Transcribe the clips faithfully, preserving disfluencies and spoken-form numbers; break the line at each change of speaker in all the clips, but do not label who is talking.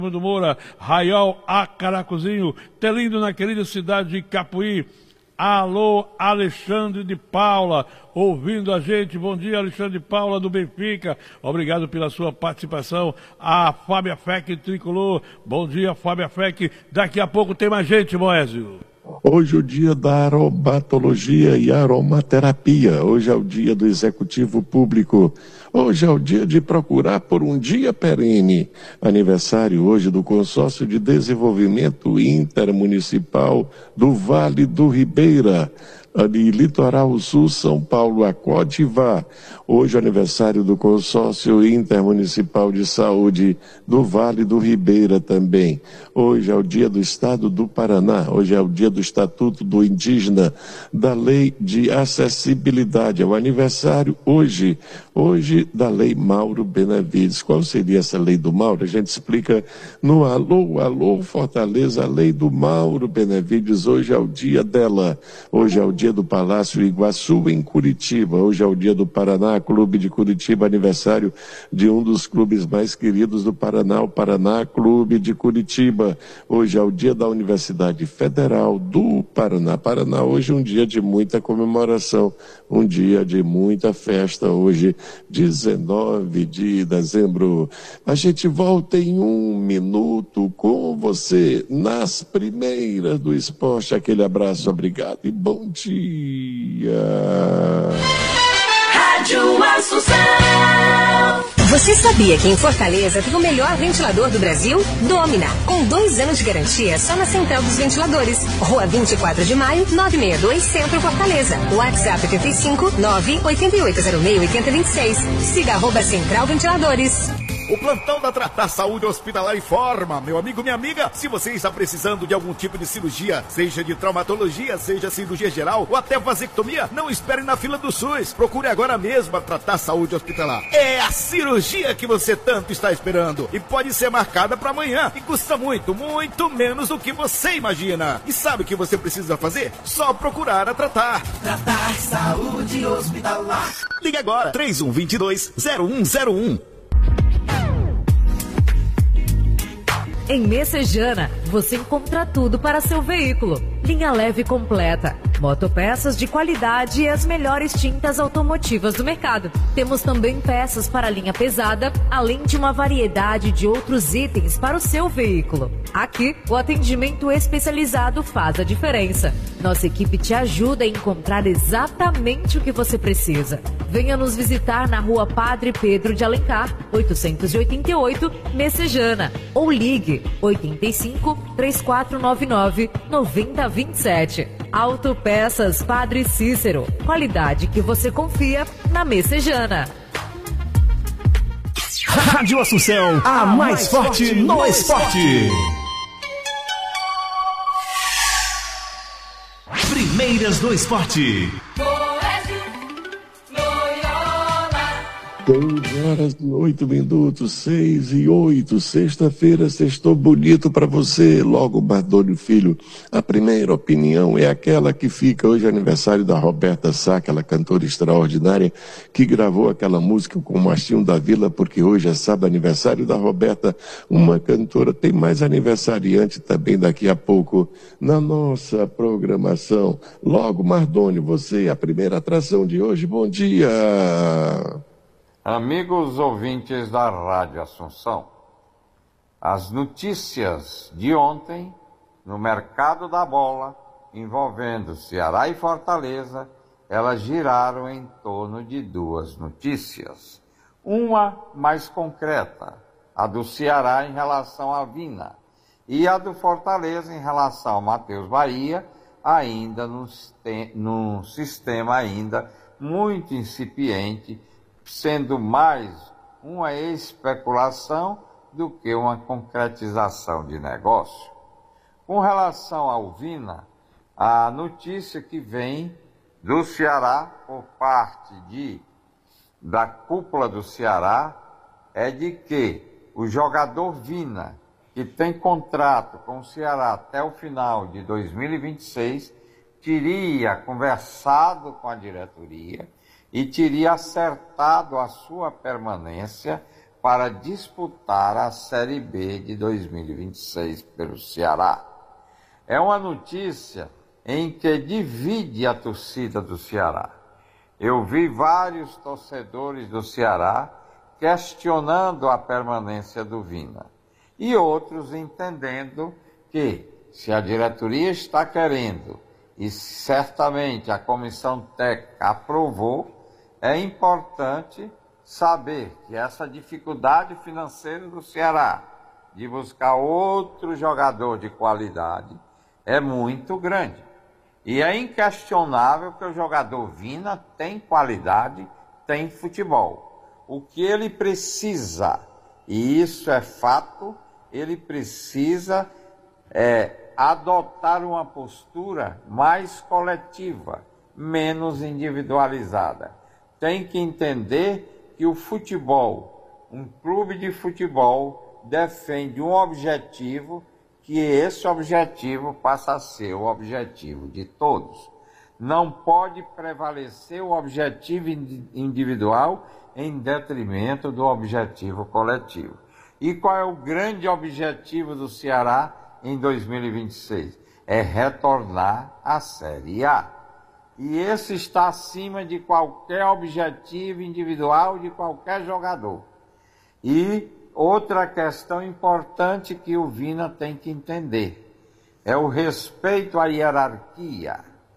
do Moura, Raiol, Acaracuzinho, Telindo na querida cidade de Capuí. Alô, Alexandre de Paula, ouvindo a gente. Bom dia, Alexandre de Paula do Benfica. Obrigado pela sua participação. A Fábia Fec Tricolor. Bom dia, Fábia Fec. Daqui a pouco tem mais gente, Moésio.
Hoje é o dia da aromatologia e aromaterapia. Hoje é o dia do executivo público. Hoje é o dia de procurar por um dia perene. Aniversário hoje do Consórcio de Desenvolvimento Intermunicipal do Vale do Ribeira, de Litoral Sul, São Paulo, a Cotivá. Hoje é aniversário do Consórcio Intermunicipal de Saúde do Vale do Ribeira também. Hoje é o dia do Estado do Paraná. Hoje é o dia do Estatuto do Indígena, da Lei de Acessibilidade. É o aniversário hoje, hoje da Lei Mauro Benavides. Qual seria essa Lei do Mauro? A gente explica no Alô, Alô Fortaleza, a Lei do Mauro Benavides. Hoje é o dia dela. Hoje é o dia do Palácio Iguaçu em Curitiba. Hoje é o dia do Paraná Clube de Curitiba, aniversário de um dos clubes mais queridos do Paraná, o Paraná Clube de Curitiba. Hoje é o dia da Universidade Federal do Paraná. Paraná, hoje é um dia de muita comemoração, um dia de muita festa. Hoje, dezenove de dezembro. A gente volta em um minuto com você nas primeiras do esporte. Aquele abraço, obrigado e bom dia.
Rádio Assunção. Você sabia que em Fortaleza tem o melhor ventilador do Brasil? Domina, com dois anos de garantia só na Central dos Ventiladores. Rua vinte e quatro de maio, novecentos e sessenta e dois, Centro Fortaleza. WhatsApp oitenta e cinco, nove oito oito zero seis, oito zero dois seis. Siga arroba Central Ventiladores.
O plantão da Tratar Saúde Hospitalar informa, meu amigo, minha amiga, se você está precisando de algum tipo de cirurgia, seja de traumatologia, seja cirurgia geral ou até vasectomia, não espere na fila do SUS. Procure agora mesmo a Tratar Saúde Hospitalar. É a cirurgia que você tanto está esperando e pode ser marcada para amanhã e custa muito, muito menos do que você imagina. E sabe o que você precisa fazer? Só procurar a Tratar.
Tratar Saúde Hospitalar.
Ligue agora, três um dois dois, zero um zero um.
Em Messejana, você encontra tudo para seu veículo. Linha leve completa, motopeças de qualidade e as melhores tintas automotivas do mercado. Temos também peças para a linha pesada, além de uma variedade de outros itens para o seu veículo. Aqui, o atendimento especializado faz a diferença. Nossa equipe te ajuda a encontrar exatamente o que você precisa. Venha nos visitar na Rua Padre Pedro de Alencar, oitocentos e oitenta e oito, Messejana, ou ligue oitenta e cinco, três quatro nove nove, nove zero dois sete. Autopeças Padre Cícero. Qualidade que você confia na Messejana.
Rádio Assunção, a mais forte no esporte. Primeiras do esporte.
doze horas e oito minutos, seis e oito, sexta-feira, sextou bonito para você, logo Mardônio Filho. A primeira opinião é aquela que fica hoje, aniversário da Roberta Sá, aquela cantora extraordinária que gravou aquela música com o Martinho da Vila, porque hoje é sábado, aniversário da Roberta, uma cantora. Tem mais aniversariante também daqui a pouco na nossa programação. Logo Mardônio, você, a primeira atração de hoje, bom dia!
Amigos ouvintes da Rádio Assunção, as notícias de ontem no mercado da bola envolvendo Ceará e Fortaleza, elas giraram em torno de duas notícias. Uma mais concreta, a do Ceará em relação à Vina, e a do Fortaleza em relação ao Matheus Bahia, ainda num, num sistema ainda muito incipiente, sendo mais uma especulação do que uma concretização de negócio. Com relação ao Vina, a notícia que vem do Ceará por parte de, da cúpula do Ceará é de que o jogador Vina, que tem contrato com o Ceará até o final de dois mil e vinte e seis, teria conversado com a diretoria e teria acertado a sua permanência para disputar a Série B de dois mil e vinte e seis pelo Ceará. É uma notícia em que divide a torcida do Ceará. Eu vi vários torcedores do Ceará questionando a permanência do Vina e outros entendendo que, se a diretoria está querendo e certamente a comissão técnica aprovou, é importante saber que essa dificuldade financeira do Ceará de buscar outro jogador de qualidade é muito grande. E é inquestionável que o jogador Vina tem qualidade, tem futebol. O que ele precisa, e isso é fato, ele precisa é, adotar uma postura mais coletiva, menos individualizada. Tem que entender que o futebol, um clube de futebol, defende um objetivo, que esse objetivo passa a ser o objetivo de todos. Não pode prevalecer o objetivo individual em detrimento do objetivo coletivo. E qual é o grande objetivo do Ceará em dois mil e vinte e seis? É retornar à Série A. E esse está acima de qualquer objetivo individual de qualquer jogador. E outra questão importante que o Vina tem que entender é o respeito à hierarquia,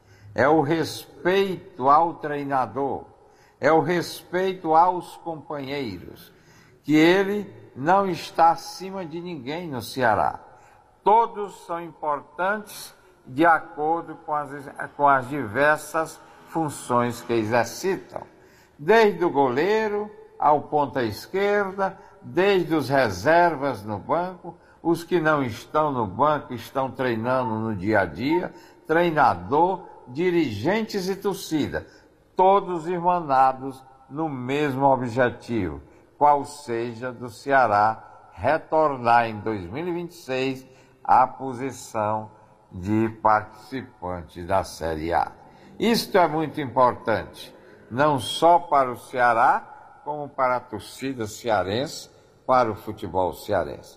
é o respeito ao treinador, é o respeito aos companheiros, que ele não está acima de ninguém no Ceará. Todos são importantes de acordo com as, com as diversas funções que exercitam, desde o goleiro ao ponta esquerda, desde os reservas no banco, os que não estão no banco estão treinando no dia a dia, treinador, dirigentes e torcida, todos irmanados no mesmo objetivo, qual seja do Ceará retornar em dois mil e vinte e seis à posição de participante da Série A. Isto é muito importante, não só para o Ceará, como para a torcida cearense, para o futebol cearense.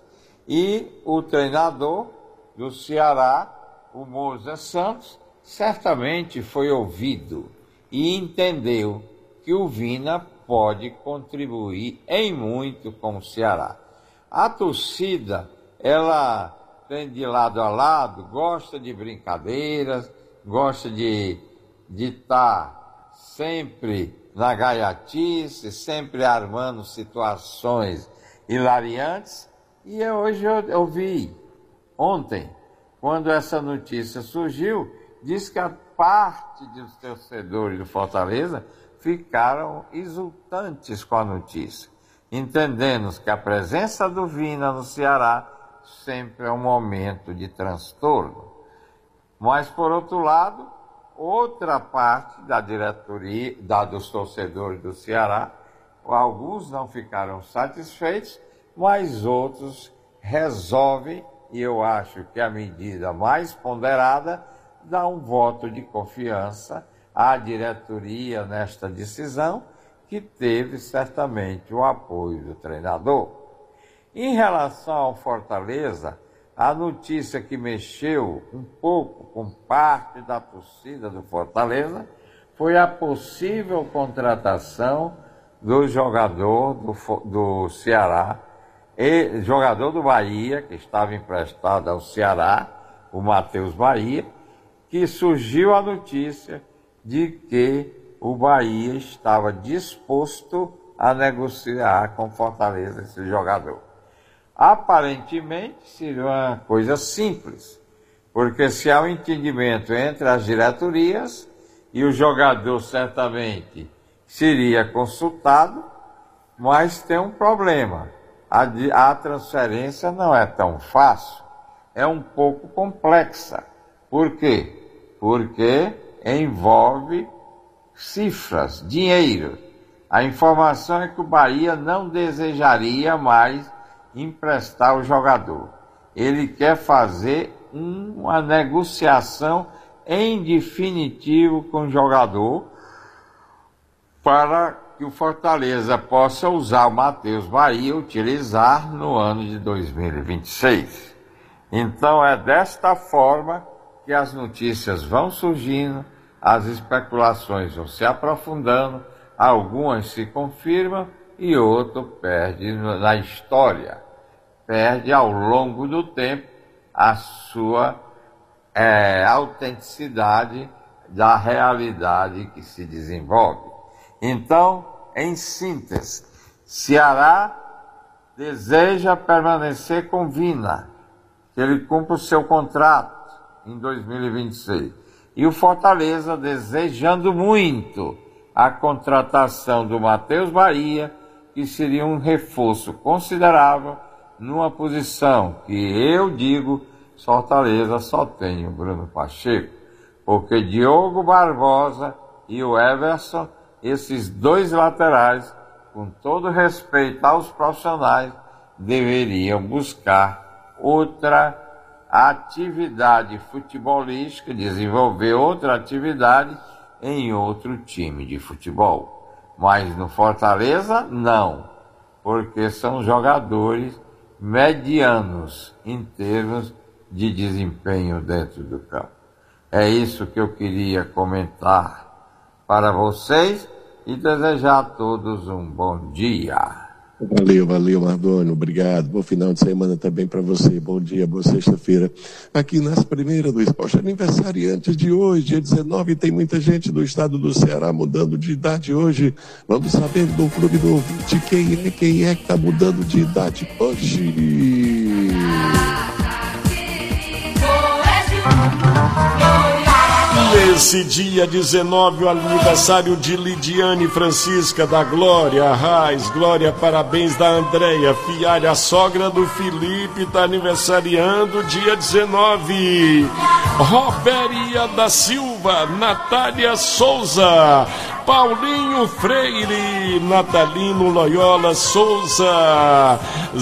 E o treinador do Ceará, o Moza Santos, certamente foi ouvido e entendeu que o Vina pode contribuir em muito com o Ceará. A torcida, ela tem de lado a lado, gosta de brincadeiras, gosta de de estar sempre na gaiatice, sempre armando situações hilariantes. E eu, hoje eu, eu vi, ontem, quando essa notícia surgiu, diz que a parte dos torcedores do Fortaleza ficaram exultantes com a notícia, entendendo que a presença do Vina no Ceará sempre é um momento de transtorno. Mas, por outro lado, outra parte da diretoria, da, dos torcedores do Ceará, alguns não ficaram satisfeitos, mas outros resolvem, e eu acho que a medida mais ponderada, dá um voto de confiança à diretoria nesta decisão, que teve certamente o apoio do treinador. Em relação ao Fortaleza, a notícia que mexeu um pouco com parte da torcida do Fortaleza foi a possível contratação do jogador do, do Ceará, e, jogador do Bahia, que estava emprestado ao Ceará, o Matheus Bahia, que surgiu a notícia de que o Bahia estava disposto a negociar com Fortaleza esse jogador. Aparentemente seria uma coisa simples, porque se há um entendimento entre as diretorias e o jogador certamente seria consultado, mas tem um problema. A, a transferência não é tão fácil, é um pouco complexa. Por quê? Porque envolve cifras, dinheiro. A informação é que o Bahia não desejaria mais emprestar o jogador. Ele quer fazer uma negociação em definitivo com o jogador para que o Fortaleza possa usar o Matheus Bahia, utilizar no ano de dois mil e vinte e seis. Então é desta forma que as notícias vão surgindo, as especulações vão se aprofundando, algumas se confirmam e outras perdem na história. Perde ao longo do tempo a sua é, autenticidade da realidade que se desenvolve. Então, em síntese, Ceará deseja permanecer com Vina, que ele cumpra o seu contrato em dois mil e vinte e seis. E o Fortaleza desejando muito a contratação do Matheus Bahia, que seria um reforço considerável numa posição que eu digo, Fortaleza só tem o Bruno Pacheco, porque Diogo Barbosa e o Everson, esses dois laterais, com todo respeito aos profissionais, deveriam buscar outra atividade futebolística, desenvolver outra atividade em outro time de futebol. Mas no Fortaleza, não, porque são jogadores medianos em termos de desempenho dentro do campo. É isso que eu queria comentar para vocês e desejar a todos um bom dia.
Valeu, valeu, Mardônio, obrigado. Bom final de semana também para você. Bom dia, boa sexta-feira. Aqui nas primeiras do esporte, aniversariantes de hoje, dia dezenove, tem muita gente do estado do Ceará mudando de idade hoje. Vamos saber do clube do ouvinte quem é, quem é que está mudando de idade hoje.
Nesse dia dezenove, o aniversário de Lidiane Francisca da Glória Raiz. Glória, parabéns da Andréia Fialha, a sogra do Felipe, está aniversariando dia dezenove. Roberia da Silva, Natália Souza, Paulinho Freire, Natalino Loyola Souza,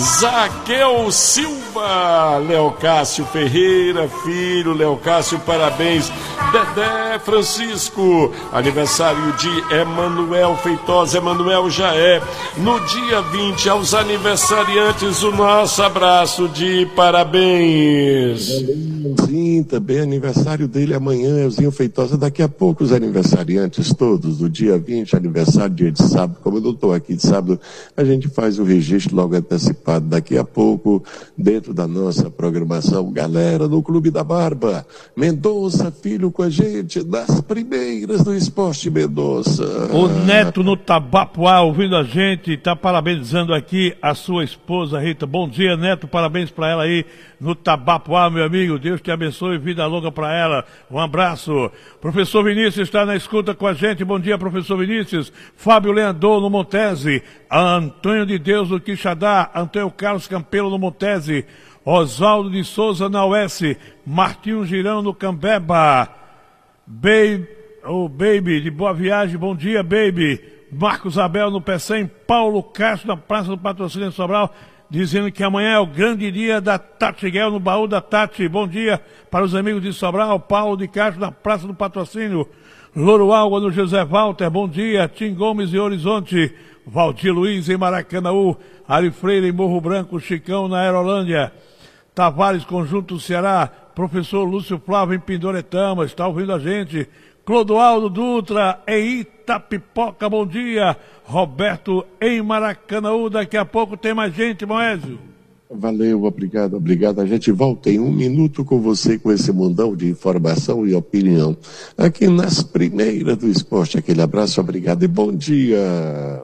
Zaqueu Silva, Leocácio Ferreira Filho, Leocácio, parabéns. Dedé Francisco, aniversário de Emanuel Feitosa, Emanuel já é. No dia vinte, aos aniversariantes, o nosso abraço de parabéns.
Sim, também aniversário dele amanhã, Elzinho Feitosa. Daqui a pouco os aniversariantes todos, do dia vinte, aniversário, dia de sábado. Como eu não estou aqui de sábado, a gente faz o registro logo antecipado daqui a pouco, dentro da nossa programação. Galera do Clube da Barba, Mendonça Filho com a gente, das primeiras do Esporte Mendonça.
O Neto no Tabapuá ouvindo a gente, está parabenizando aqui a sua esposa Rita. Bom dia, Neto, parabéns para ela aí no Tabapuá, meu amigo. Deus te abençoe, vida longa para ela. Um abraço. Professor Vinícius está na escuta com a gente. Bom dia, professor Vinícius. Fábio Leandro no Montese, Antônio de Deus no Quixadá, Antônio Carlos Campelo no Montese, Oswaldo de Souza na U S, Martinho Girão no Cambeba, Baby, oh, Baby de Boa Viagem, bom dia, Baby. Marcos Abel no Pecém, Paulo Castro na Praça do Patrocínio de Sobral, dizendo que amanhã é o grande dia da Tati Guel no Baú da Tati. Bom dia para os amigos de Sobral, Paulo de Castro na Praça do Patrocínio, Louro Alva no José Walter, bom dia, Tim Gomes em Horizonte, Valdir Luiz em Maracanaú, Ari Freire em Morro Branco, Chicão na Aerolândia, Tavares Conjunto Ceará, professor Lúcio Flávio em Pindoretama, está ouvindo a gente, Clodoaldo Dutra em Itapipoca, bom dia, Roberto em Maracanaú, daqui a pouco tem mais gente, Moésio.
Valeu, obrigado, obrigado. A gente volta em um minuto com você, com esse mundão de informação e opinião, aqui nas primeiras do esporte. Aquele abraço, obrigado e bom dia.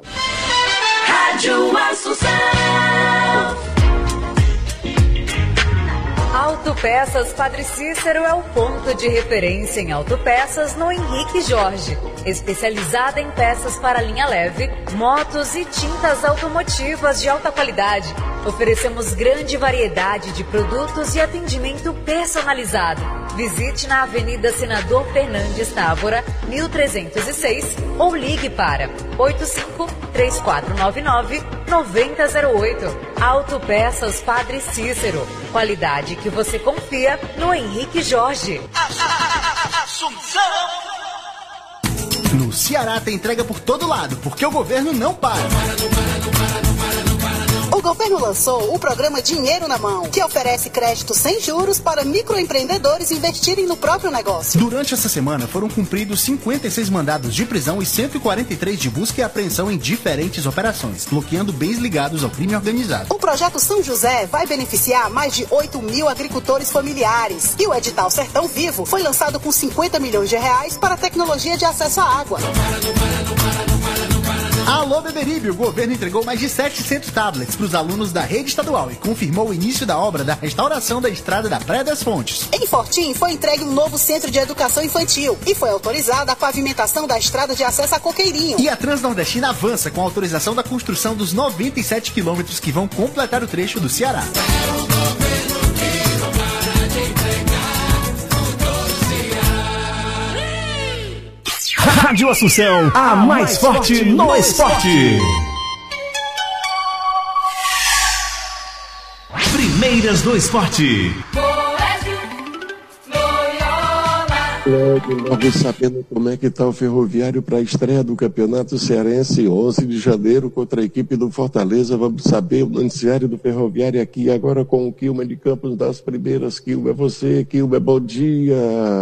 Rádio Assunção.
Autopeças Padre Cícero é o ponto de referência em autopeças no Henrique Jorge. Especializada em peças para linha leve, motos e tintas automotivas de alta qualidade. Oferecemos grande variedade de produtos e atendimento personalizado. Visite na Avenida Senador Fernandes Távora, mil trezentos e seis, ou ligue para oito cinco, três quatro nove nove, nove zero zero oito. Autopeças Padre Cícero. Qualidade que você confia no Henrique Jorge.
No
No Ceará tem entrega por todo lado, porque o governo não para.
O governo lançou o programa Dinheiro na Mão, que oferece crédito sem juros para microempreendedores investirem no próprio negócio.
Durante essa semana foram cumpridos cinquenta e seis mandados de prisão e cento e quarenta e três de busca e apreensão em diferentes operações, bloqueando bens ligados ao crime organizado.
O projeto São José vai beneficiar mais de oito mil agricultores familiares. E o edital Sertão Vivo foi lançado com cinquenta milhões de reais para a tecnologia de acesso à água.
Alô, Beberibe! O governo entregou mais de setecentos tablets para os alunos da rede estadual e confirmou o início da obra da restauração da estrada da Praia das Fontes.
Em Fortim foi entregue um novo centro de educação infantil e foi autorizada a pavimentação da estrada de acesso a Coqueirinho.
E a Transnordestina avança com a autorização da construção dos noventa e sete quilômetros que vão completar o trecho do Ceará.
Rádio Assunção, a mais forte no esporte. Primeiras do esporte.
Logo, logo sabendo como é que está o Ferroviário para a estreia do Campeonato Cearense, onze de janeiro, contra a equipe do Fortaleza. Vamos saber o noticiário do Ferroviário aqui agora com o Quilmer de Campos das Primeiras. Quilmer, é você, Quilmer, bom dia.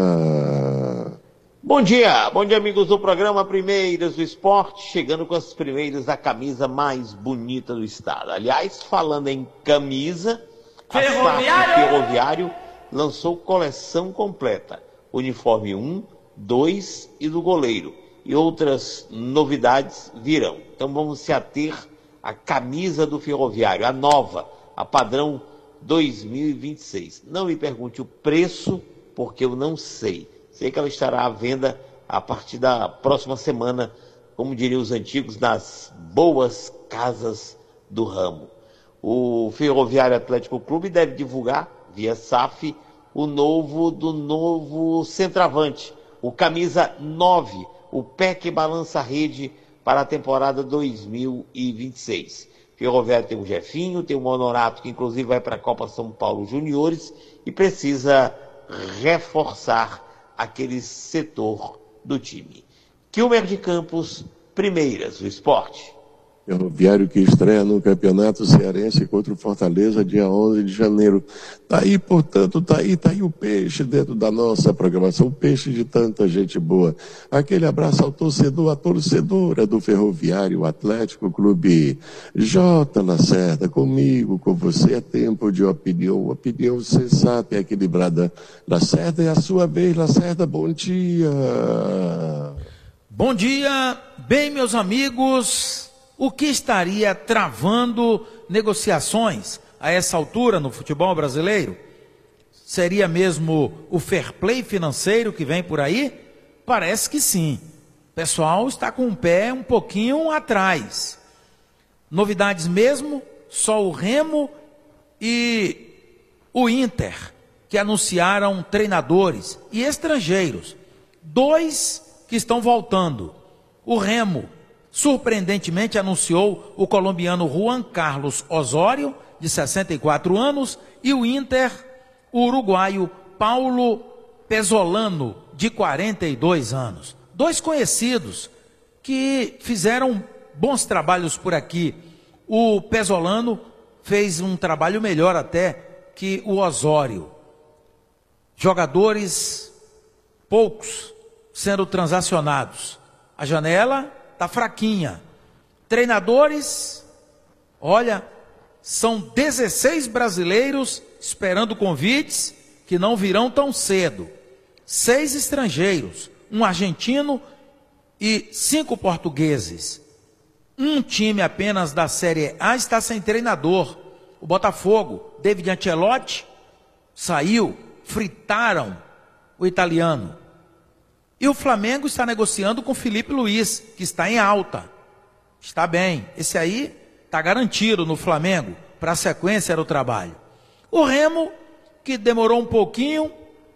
Bom dia, bom dia amigos do programa Primeiras do Esporte, chegando com as primeiras da camisa mais bonita do estado. Aliás, falando em camisa, a Ferroviário, Ferroviário lançou coleção completa, uniforme um, dois e do goleiro, e outras novidades virão. Então vamos se ater à camisa do Ferroviário, a nova, a padrão dois mil e vinte e seis. Não me pergunte o preço, porque eu não sei. Sei que ela estará à venda a partir da próxima semana, como diriam os antigos, nas boas casas do ramo. O Ferroviário Atlético Clube deve divulgar, via S A F, o novo do novo centroavante, o camisa nove, o pé que balança a rede para a temporada dois mil e vinte e seis. Ferroviário tem o Jefinho, tem o Honorato, que inclusive vai para a Copa São Paulo Juniores e precisa reforçar aquele setor do time. Quilmer de Campos, Primeiras do Esporte.
Ferroviário que estreia no Campeonato Cearense contra o Fortaleza, dia onze de janeiro. Tá aí, portanto, tá aí, tá aí o peixe dentro da nossa programação, o peixe de tanta gente boa. Aquele abraço ao torcedor, à torcedora do Ferroviário Atlético Clube. J. Lacerda, comigo, com você, é tempo de opinião, opinião sensata e equilibrada. Lacerda, é a sua vez, Lacerda, bom dia.
Bom dia, bem, meus amigos. O que estaria travando negociações a essa altura no futebol brasileiro? Seria mesmo o fair play financeiro que vem por aí? Parece que sim. O pessoal está com o pé um pouquinho atrás. Novidades mesmo, só o Remo e o Inter, que anunciaram treinadores e estrangeiros. Dois que estão voltando. O Remo, surpreendentemente, anunciou o colombiano Juan Carlos Osório, de sessenta e quatro anos, e o Inter, o uruguaio Paulo Pesolano, de quarenta e dois anos. Dois conhecidos que fizeram bons trabalhos por aqui. O Pesolano fez um trabalho melhor até que o Osório. Jogadores poucos sendo transacionados. A janela está fraquinha. Treinadores, olha, são dezesseis brasileiros esperando convites que não virão tão cedo. Seis estrangeiros, um argentino e cinco portugueses. Um time apenas da Série A está sem treinador. O Botafogo, David Ancelotti, saiu, fritaram o italiano. E o Flamengo está negociando com Felipe Luiz, que está em alta. Está bem. Esse aí está garantido no Flamengo para a sequência do trabalho. O Remo, que demorou um pouquinho,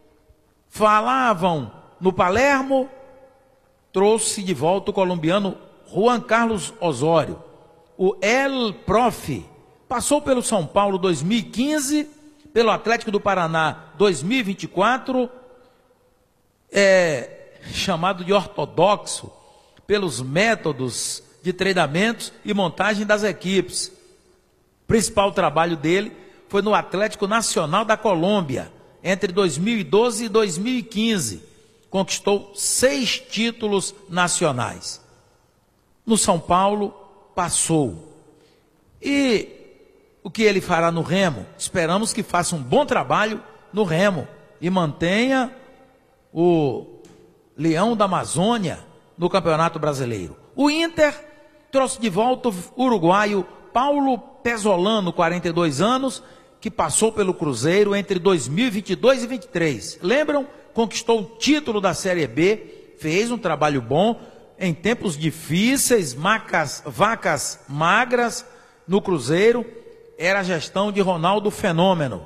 falavam no Palermo, trouxe de volta o colombiano Juan Carlos Osório. O El Prof passou pelo São Paulo dois mil e quinze, pelo Atlético do Paraná dois mil e vinte e quatro, é chamado de ortodoxo, pelos métodos de treinamentos e montagem das equipes. O principal trabalho dele foi no Atlético Nacional da Colômbia, entre dois mil e doze e dois mil e quinze. Conquistou seis títulos nacionais. No São Paulo, passou. E o que ele fará no Remo? Esperamos que faça um bom trabalho no Remo e mantenha o Leão da Amazônia no Campeonato Brasileiro. O Inter trouxe de volta o uruguaio Paulo Pesolano, quarenta e dois anos, que passou pelo Cruzeiro entre dois mil e vinte e dois e vinte e três. Lembram? Conquistou o título da Série B, fez um trabalho bom em tempos difíceis, macas, vacas magras no Cruzeiro. Era a gestão de Ronaldo Fenômeno.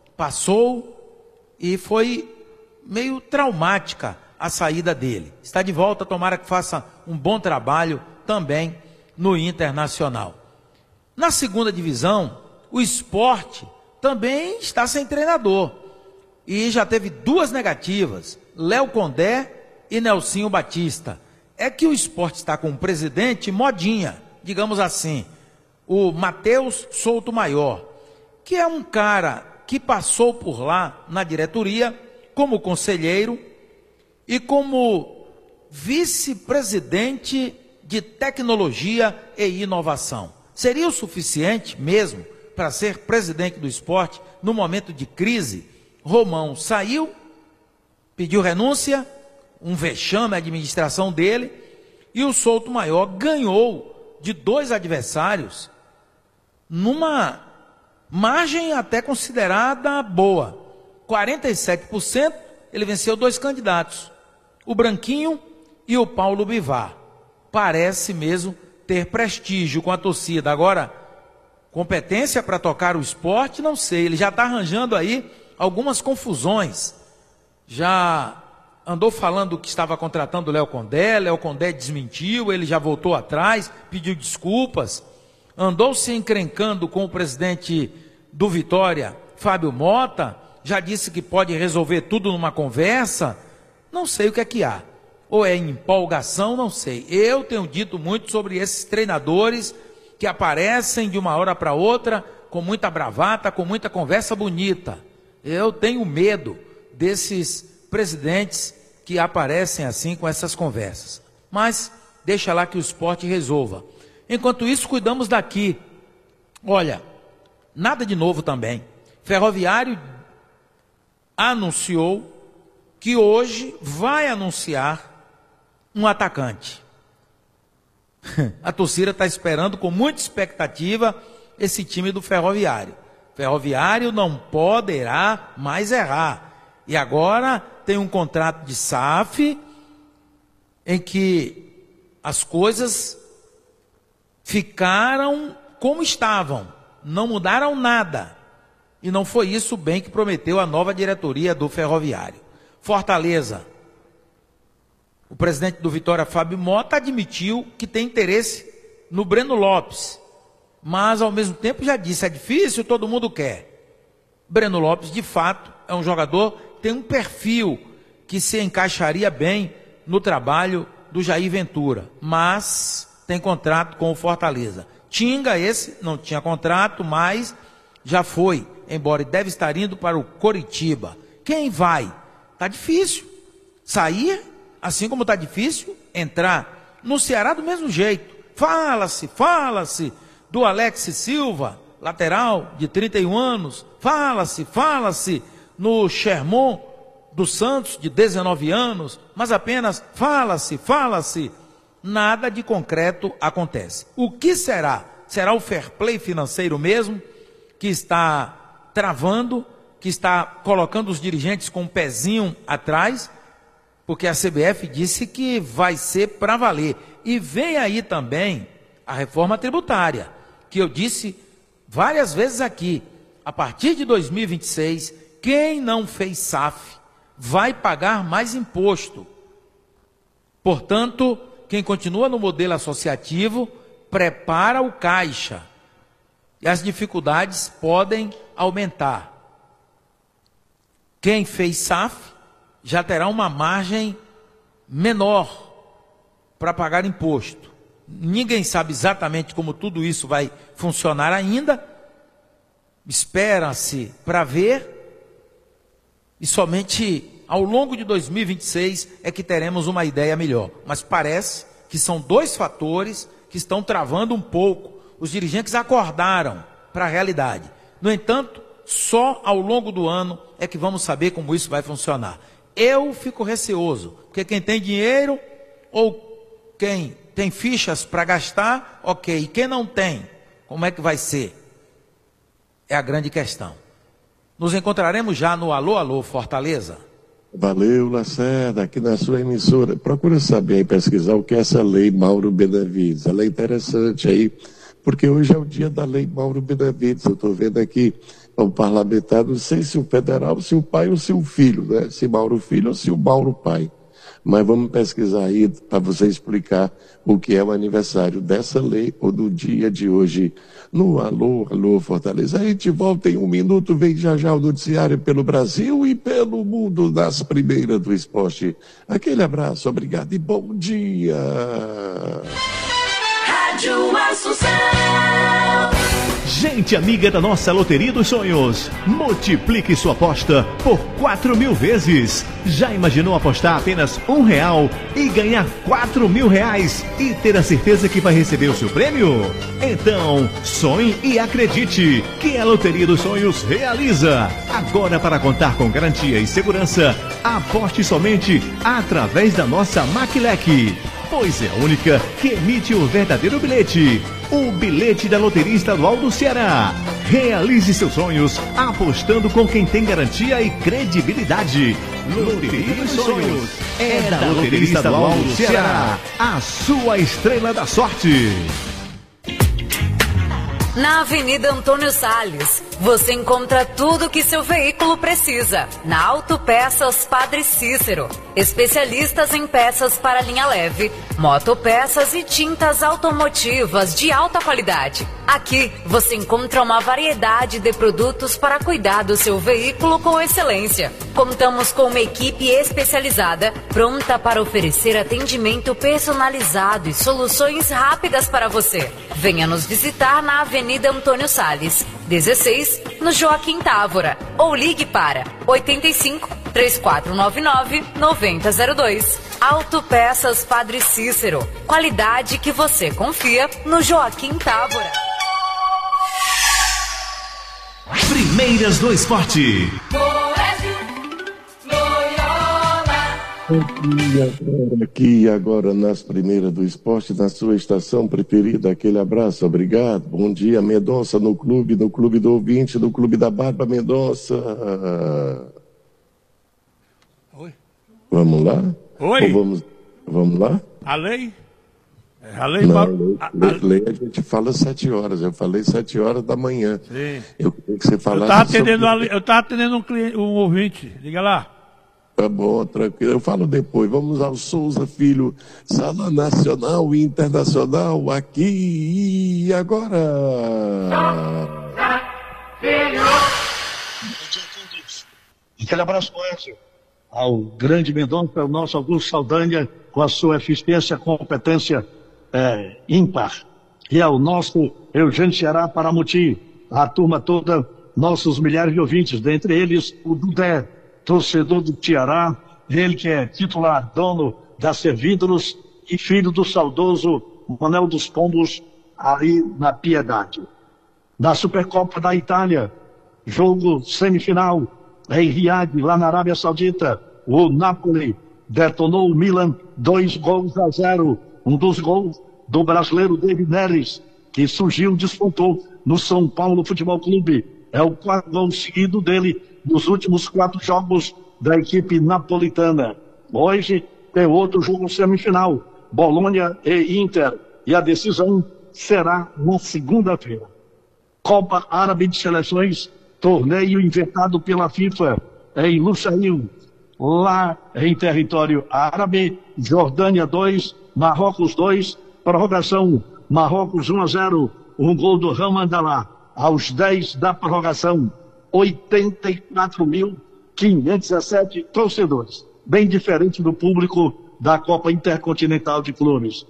Passou e foi meio traumática a saída dele. Está de volta, tomara que faça um bom trabalho também no Internacional. Na segunda divisão, o Sport também está sem treinador. E já teve duas negativas, Léo Condé e Nelsinho Batista. É que o Sport está com um presidente modinha, digamos assim, o Matheus Souto Maior, que é um cara que passou por lá na diretoria como conselheiro e como vice-presidente de tecnologia e inovação. Seria o suficiente mesmo para ser presidente do Sport no momento de crise? Romão saiu, pediu renúncia, um vexame a administração dele, e o Souto Maior ganhou de dois adversários numa margem até considerada boa. quarenta e sete por cento, ele venceu dois candidatos, o Branquinho e o Paulo Bivar. Parece mesmo ter prestígio com a torcida. Agora, competência para tocar o Sport, não sei, ele já está arranjando aí algumas confusões. Já andou falando que estava contratando o Léo Condé, Léo Condé desmentiu, ele já voltou atrás, pediu desculpas. Andou se encrencando com o presidente do Vitória, Fábio Mota, já disse que pode resolver tudo numa conversa. Não sei o que é que há. Ou é empolgação, não sei. Eu tenho dito muito sobre esses treinadores que aparecem de uma hora para outra com muita bravata, com muita conversa bonita. Eu tenho medo desses presidentes que aparecem assim com essas conversas. Mas deixa lá que o Sport resolva. Enquanto isso, cuidamos daqui. Olha, nada de novo também. Ferroviário anunciou que hoje vai anunciar um atacante. A torcida está esperando com muita expectativa esse time do Ferroviário. Ferroviário não poderá mais errar. E agora tem um contrato de S A F em que as coisas ficaram como estavam, não mudaram nada. E não foi isso bem que prometeu a nova diretoria do Ferroviário. Fortaleza. O presidente do Vitória, Fábio Mota, admitiu que tem interesse no Breno Lopes. Mas, ao mesmo tempo, já disse, é difícil, todo mundo quer. Breno Lopes, de fato, é um jogador que tem um perfil que se encaixaria bem no trabalho do Jair Ventura. Mas tem contrato com o Fortaleza. Tinga, esse, não tinha contrato, mas já foi, embora deve estar indo para o Coritiba. Quem vai? Tá difícil. Sair, assim como tá difícil, entrar. No Ceará, do mesmo jeito. Fala-se, fala-se do Alex Silva, lateral de trinta e um anos. Fala-se, fala-se no Sherman dos Santos, de dezenove anos. Mas apenas fala-se, fala-se. Nada de concreto acontece. O que será? Será o fair play financeiro mesmo, que está travando, que está colocando os dirigentes com um pezinho atrás, porque a C B F disse que vai ser para valer. E vem aí também a reforma tributária, que eu disse várias vezes aqui. A partir de dois mil e vinte e seis, quem não fez S A F vai pagar mais imposto. Portanto, quem continua no modelo associativo, prepara o caixa. E as dificuldades podem aumentar. Quem fez S A F já terá uma margem menor. para pagar imposto. Ninguém sabe exatamente como tudo isso vai funcionar ainda. Espera-se para ver. E somente ao longo de dois mil e vinte e seis é que teremos uma ideia melhor. Mas parece que são dois fatores que estão travando um pouco. Os dirigentes acordaram para a realidade. No entanto, só ao longo do ano é que vamos saber como isso vai funcionar. Eu fico receoso, porque quem tem dinheiro ou quem tem fichas para gastar, ok. E quem não tem, como é que vai ser? É a grande questão. Nos encontraremos já no Alô, Alô, Fortaleza.
Valeu, Lacerda, aqui na sua emissora. Procura saber e pesquisar o que é essa lei Mauro Benavides. Ela é interessante aí, porque hoje é o dia da lei Mauro Benavides. Eu estou vendo aqui o parlamentar, não sei se o federal, se o pai ou se o filho, né? Se Mauro filho ou se o Mauro pai. Mas vamos pesquisar aí para você explicar o que é o aniversário dessa lei ou do dia de hoje no Alô, Alô, Fortaleza. A gente volta em um minuto, vem já já o noticiário pelo Brasil e pelo mundo das primeiras do esporte. Aquele abraço, obrigado e bom dia.
Rádio Assunção. Gente amiga da nossa Loteria dos Sonhos, multiplique sua aposta por quatro mil vezes. Já imaginou apostar apenas um real e ganhar quatro mil reais e ter a certeza que vai receber o seu prêmio? Então, sonhe e acredite que a Loteria dos Sonhos realiza. Agora, para contar com garantia e segurança, aposte somente através da nossa Maquilec, pois é a única que emite o verdadeiro bilhete. O bilhete da Loteria Estadual do Ceará. Realize seus sonhos apostando com quem tem garantia e credibilidade. Loteria dos Sonhos é da Loteria Estadual do Ceará, a sua estrela da sorte.
Na Avenida Antônio Salles, você encontra tudo o que seu veículo precisa. Na Autopeças Padre Cícero, especialistas em peças para linha leve, motopeças e tintas automotivas de alta qualidade. Aqui você encontra uma variedade de produtos para cuidar do seu veículo com excelência. Contamos com uma equipe especializada, pronta para oferecer atendimento personalizado e soluções rápidas para você. Venha nos visitar na Avenida Antônio Salles, dezesseis, no Joaquim Távora, ou ligue para oito cinco, três quatro nove nove, nove zero zero dois. Autopeças Padre Cícero, qualidade que você confia no Joaquim Távora.
Primeiras do Esporte.
Aqui agora nas primeiras do esporte, na sua estação preferida, aquele abraço, obrigado. Bom dia, Mendonça, no clube, no clube do ouvinte, no clube da Barba Mendonça.
Oi.
Vamos lá?
Oi.
Ou vamos, vamos lá?
A lei? A lei,
Não,
Mar...
lei,
a,
lei, lei a gente fala sete horas, eu falei sete horas da manhã.
Sim.
Eu queria que você falasse.
Eu estava atendendo,
sobre...
a, eu tava atendendo um, cliente, um ouvinte, diga lá.
Tá bom, tranquilo. Eu falo depois. Vamos ao Souza Filho, Sala Nacional e Internacional, aqui e agora.
Aquele abraço poético ao grande Mendonça, ao nosso Augusto Saldanha, com a sua eficiência, competência é, ímpar. E ao nosso Eugênio Ceará Paramuti, a turma toda, nossos milhares de ouvintes, dentre eles o Dudé, torcedor do Ceará, ele que é titular, dono da Servídulos e filho do saudoso Manuel dos Pombos, ali na Piedade. Na Supercopa da Itália, jogo semifinal em Riad, lá na Arábia Saudita, o Napoli detonou o Milan dois gols a zero. Um dos gols do brasileiro David Neres, que surgiu, despontou no São Paulo Futebol Clube. É o quarto gol seguido dele nos últimos quatro jogos da equipe napolitana. Hoje tem outro jogo semifinal, Bolonha e Inter, e a decisão será na segunda-feira. Copa Árabe de Seleções, torneio inventado pela FIFA em Lusail, lá em território árabe. Jordânia dois, Marrocos dois, prorrogação, Marrocos um a zero, um gol do Ramandalá aos dez da prorrogação. Oitenta e quatro mil quinhentos e dezessete torcedores, bem diferente do público da Copa Intercontinental de Clubes.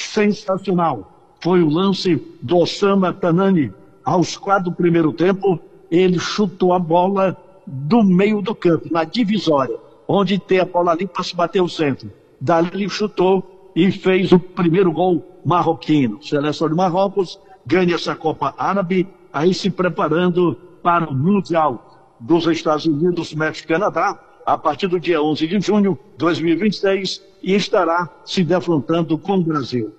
Sensacional foi o lance do Osama Tanani. Aos quatro do primeiro tempo, ele chutou a bola do meio do campo, na divisória, onde tem a bola ali para se bater o centro. Dali ele chutou e fez o primeiro gol marroquino. Seleção de Marrocos ganha essa Copa Árabe, aí se preparando para o Mundial dos Estados Unidos, México e Canadá, a partir do dia onze de junho de dois mil e vinte e seis, e estará se defrontando com o Brasil.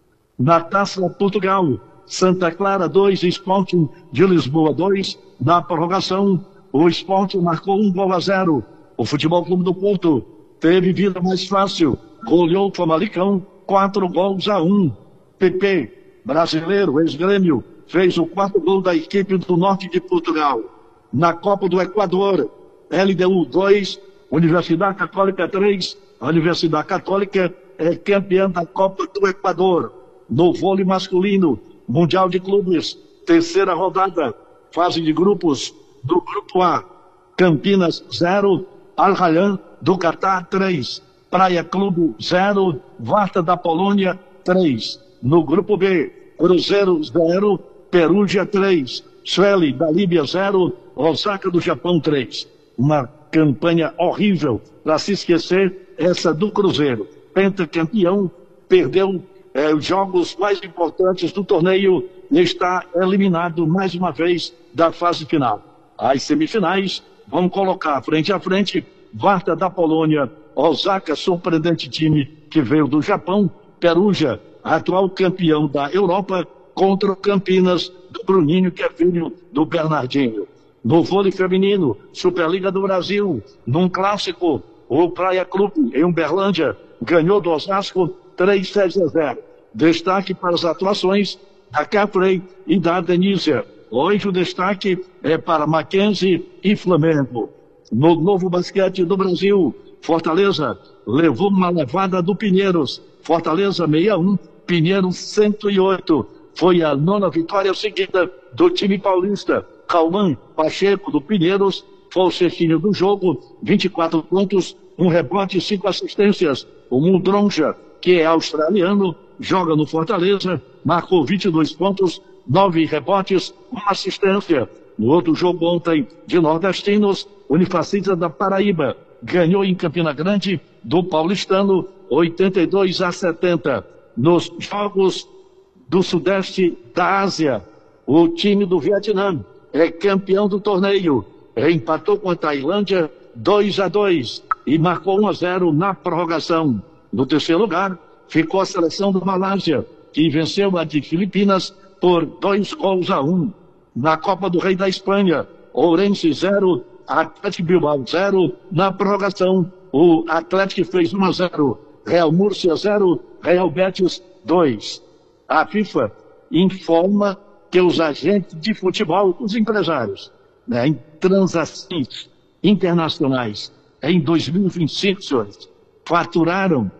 Na Taça Portugal, Santa Clara dois, Sporting de Lisboa dois. Na prorrogação, o Sporting marcou um gol a zero. O Futebol Clube do Porto teve vida mais fácil, goleou o Famalicão quatro gols a um. P P, brasileiro, ex-grêmio, fez o quarto gol da equipe do norte de Portugal. Na Copa do Equador, L D U dois, Universidade Católica três. A Universidade Católica é campeã da Copa do Equador. No vôlei masculino, Mundial de Clubes, terceira rodada, fase de grupos do Grupo A. Campinas zero, Al Rayyan do Catar três. Praia Clube zero, Varta da Polônia três. No Grupo B, Cruzeiro zero, Perugia três. Sueli da Líbia zero, Osaka do Japão três. Uma campanha horrível para se esquecer, essa do Cruzeiro. Pentacampeão, perdeu é, os jogos mais importantes do torneio e está eliminado mais uma vez da fase final. As semifinais vão colocar frente a frente Varta da Polônia, Osaka, surpreendente time que veio do Japão, Perugia, atual campeão da Europa, contra Campinas do Bruninho, que é filho do Bernardinho. No vôlei feminino, Superliga do Brasil, num clássico, o Praia Clube, em Uberlândia, ganhou do Osasco três a zero. Destaque para as atuações da Caprey e da Denícia. Hoje o destaque é para Mackenzie e Flamengo. No novo basquete do Brasil, Fortaleza levou uma levada do Pinheiros. Fortaleza sessenta e um, Pinheiros cento e oito. Foi a nona vitória seguida do time paulista. Cauã Pacheco do Pinheiros foi o cestinho do jogo, vinte e quatro pontos, um rebote e cinco assistências. O Mundronja, que é australiano, joga no Fortaleza, marcou vinte e dois pontos, nove rebotes, uma assistência. No outro jogo ontem de nordestinos, Unifacisa da Paraíba ganhou em Campina Grande do Paulistano oitenta e dois a setenta. Nos jogos do Sudeste da Ásia, o time do Vietnã é campeão do torneio, empatou com a Tailândia dois a dois e marcou um a zero na prorrogação. No terceiro lugar ficou a seleção da Malásia, que venceu a de Filipinas por dois gols a um. Na Copa do Rei da Espanha, Ourense zero, Atlético Bilbao zero. Na prorrogação, o Atlético fez um a zero. Real Múrcia zero, Real Betis dois. A FIFA informa que os agentes de futebol, os empresários, né, em transações internacionais, em dois mil e vinte e cinco, senhores, faturaram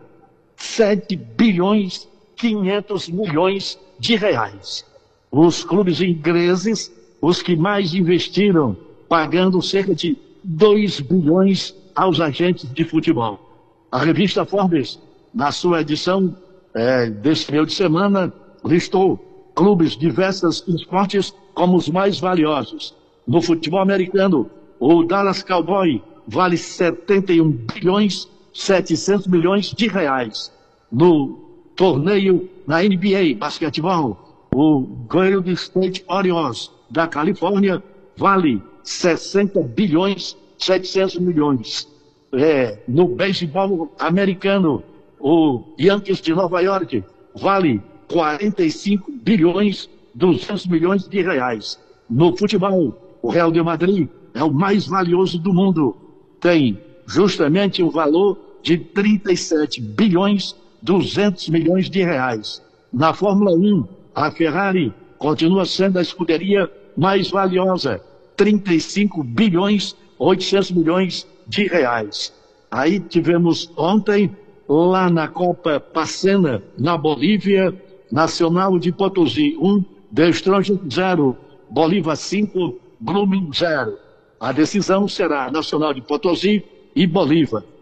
sete bilhões e quinhentos milhões de reais. Os clubes ingleses, os que mais investiram, pagando cerca de dois bilhões aos agentes de futebol. A revista Forbes, na sua edição é, desse meio de semana, listou clubes diversos esportes como os mais valiosos. No futebol americano, o Dallas Cowboy vale setenta e um bilhões e setecentos milhões de reais. No torneio na N B A, basquetebol, o Golden State Warriors da Califórnia vale sessenta bilhões e setecentos milhões. É, no beisebol americano, o Yankees de Nova York vale quarenta e cinco bilhões e duzentos milhões de reais. No futebol, o Real de Madrid é o mais valioso do mundo. Tem justamente o valor de trinta e sete bilhões e duzentos milhões de reais. Na Fórmula um, a Ferrari continua sendo a escuderia mais valiosa, trinta e cinco bilhões e oitocentos milhões de reais. Aí tivemos ontem, lá na Copa Pacena, na Bolívia, Nacional de Potosí um, The Strongest zero, Bolívar cinco, Blooming zero. A decisão será Nacional de Potosí e Bolívar.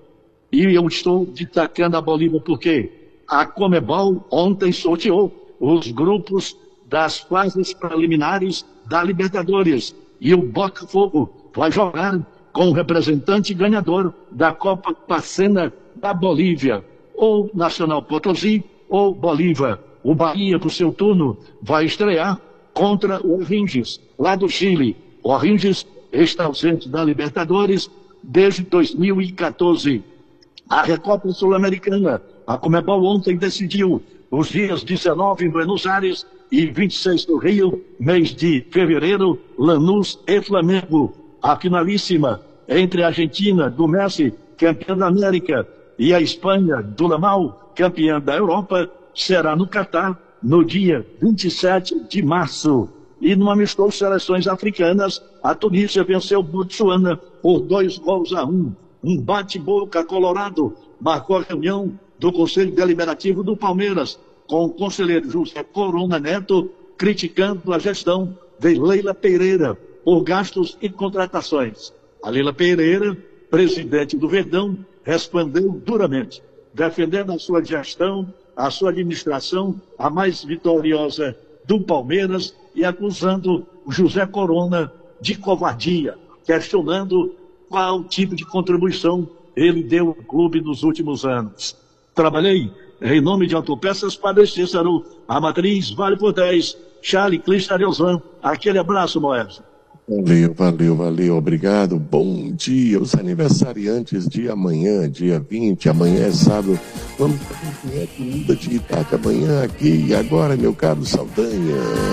E eu estou destacando a Bolívia porque a Conmebol ontem sorteou os grupos das fases preliminares da Libertadores. E o Botafogo vai jogar com o representante ganhador da Copa Pacena da Bolívia, ou Nacional Potosí, ou Bolívar. O Bahia, por seu turno, vai estrear contra o O'Higgins, lá do Chile. O O'Higgins está ausente da Libertadores desde dois mil e quatorze. A Recopa Sul-Americana, a Conmebol ontem decidiu os dias dezenove em Buenos Aires e vinte e seis no Rio, mês de fevereiro, Lanús e Flamengo. A finalíssima entre a Argentina, do Messi, campeã da América, e a Espanha, do Lamal, campeã da Europa, será no Catar, no dia vinte e sete de março. E no amistoso seleções africanas, a Tunísia venceu Botsuana por dois gols a um. Um bate-boca colorado marcou a reunião do Conselho Deliberativo do Palmeiras, com o conselheiro José Corona Neto criticando a gestão de Leila Pereira por gastos e contratações. A Leila Pereira, presidente do Verdão, respondeu duramente, defendendo a sua gestão, a sua administração, a mais vitoriosa do Palmeiras, e acusando o José Corona de covardia, questionando qual tipo de contribuição ele deu ao clube nos últimos anos. Trabalhei em nome de Autopeças Padre Cícero, a matriz vale por dez, Charlie Clistarelzan. Aquele abraço, Moésio.
Valeu, valeu, valeu, obrigado, bom dia. Os aniversariantes de amanhã, dia vinte, amanhã é sábado, vamos ver a comida de Itaca amanhã aqui e agora, meu caro Saldanha.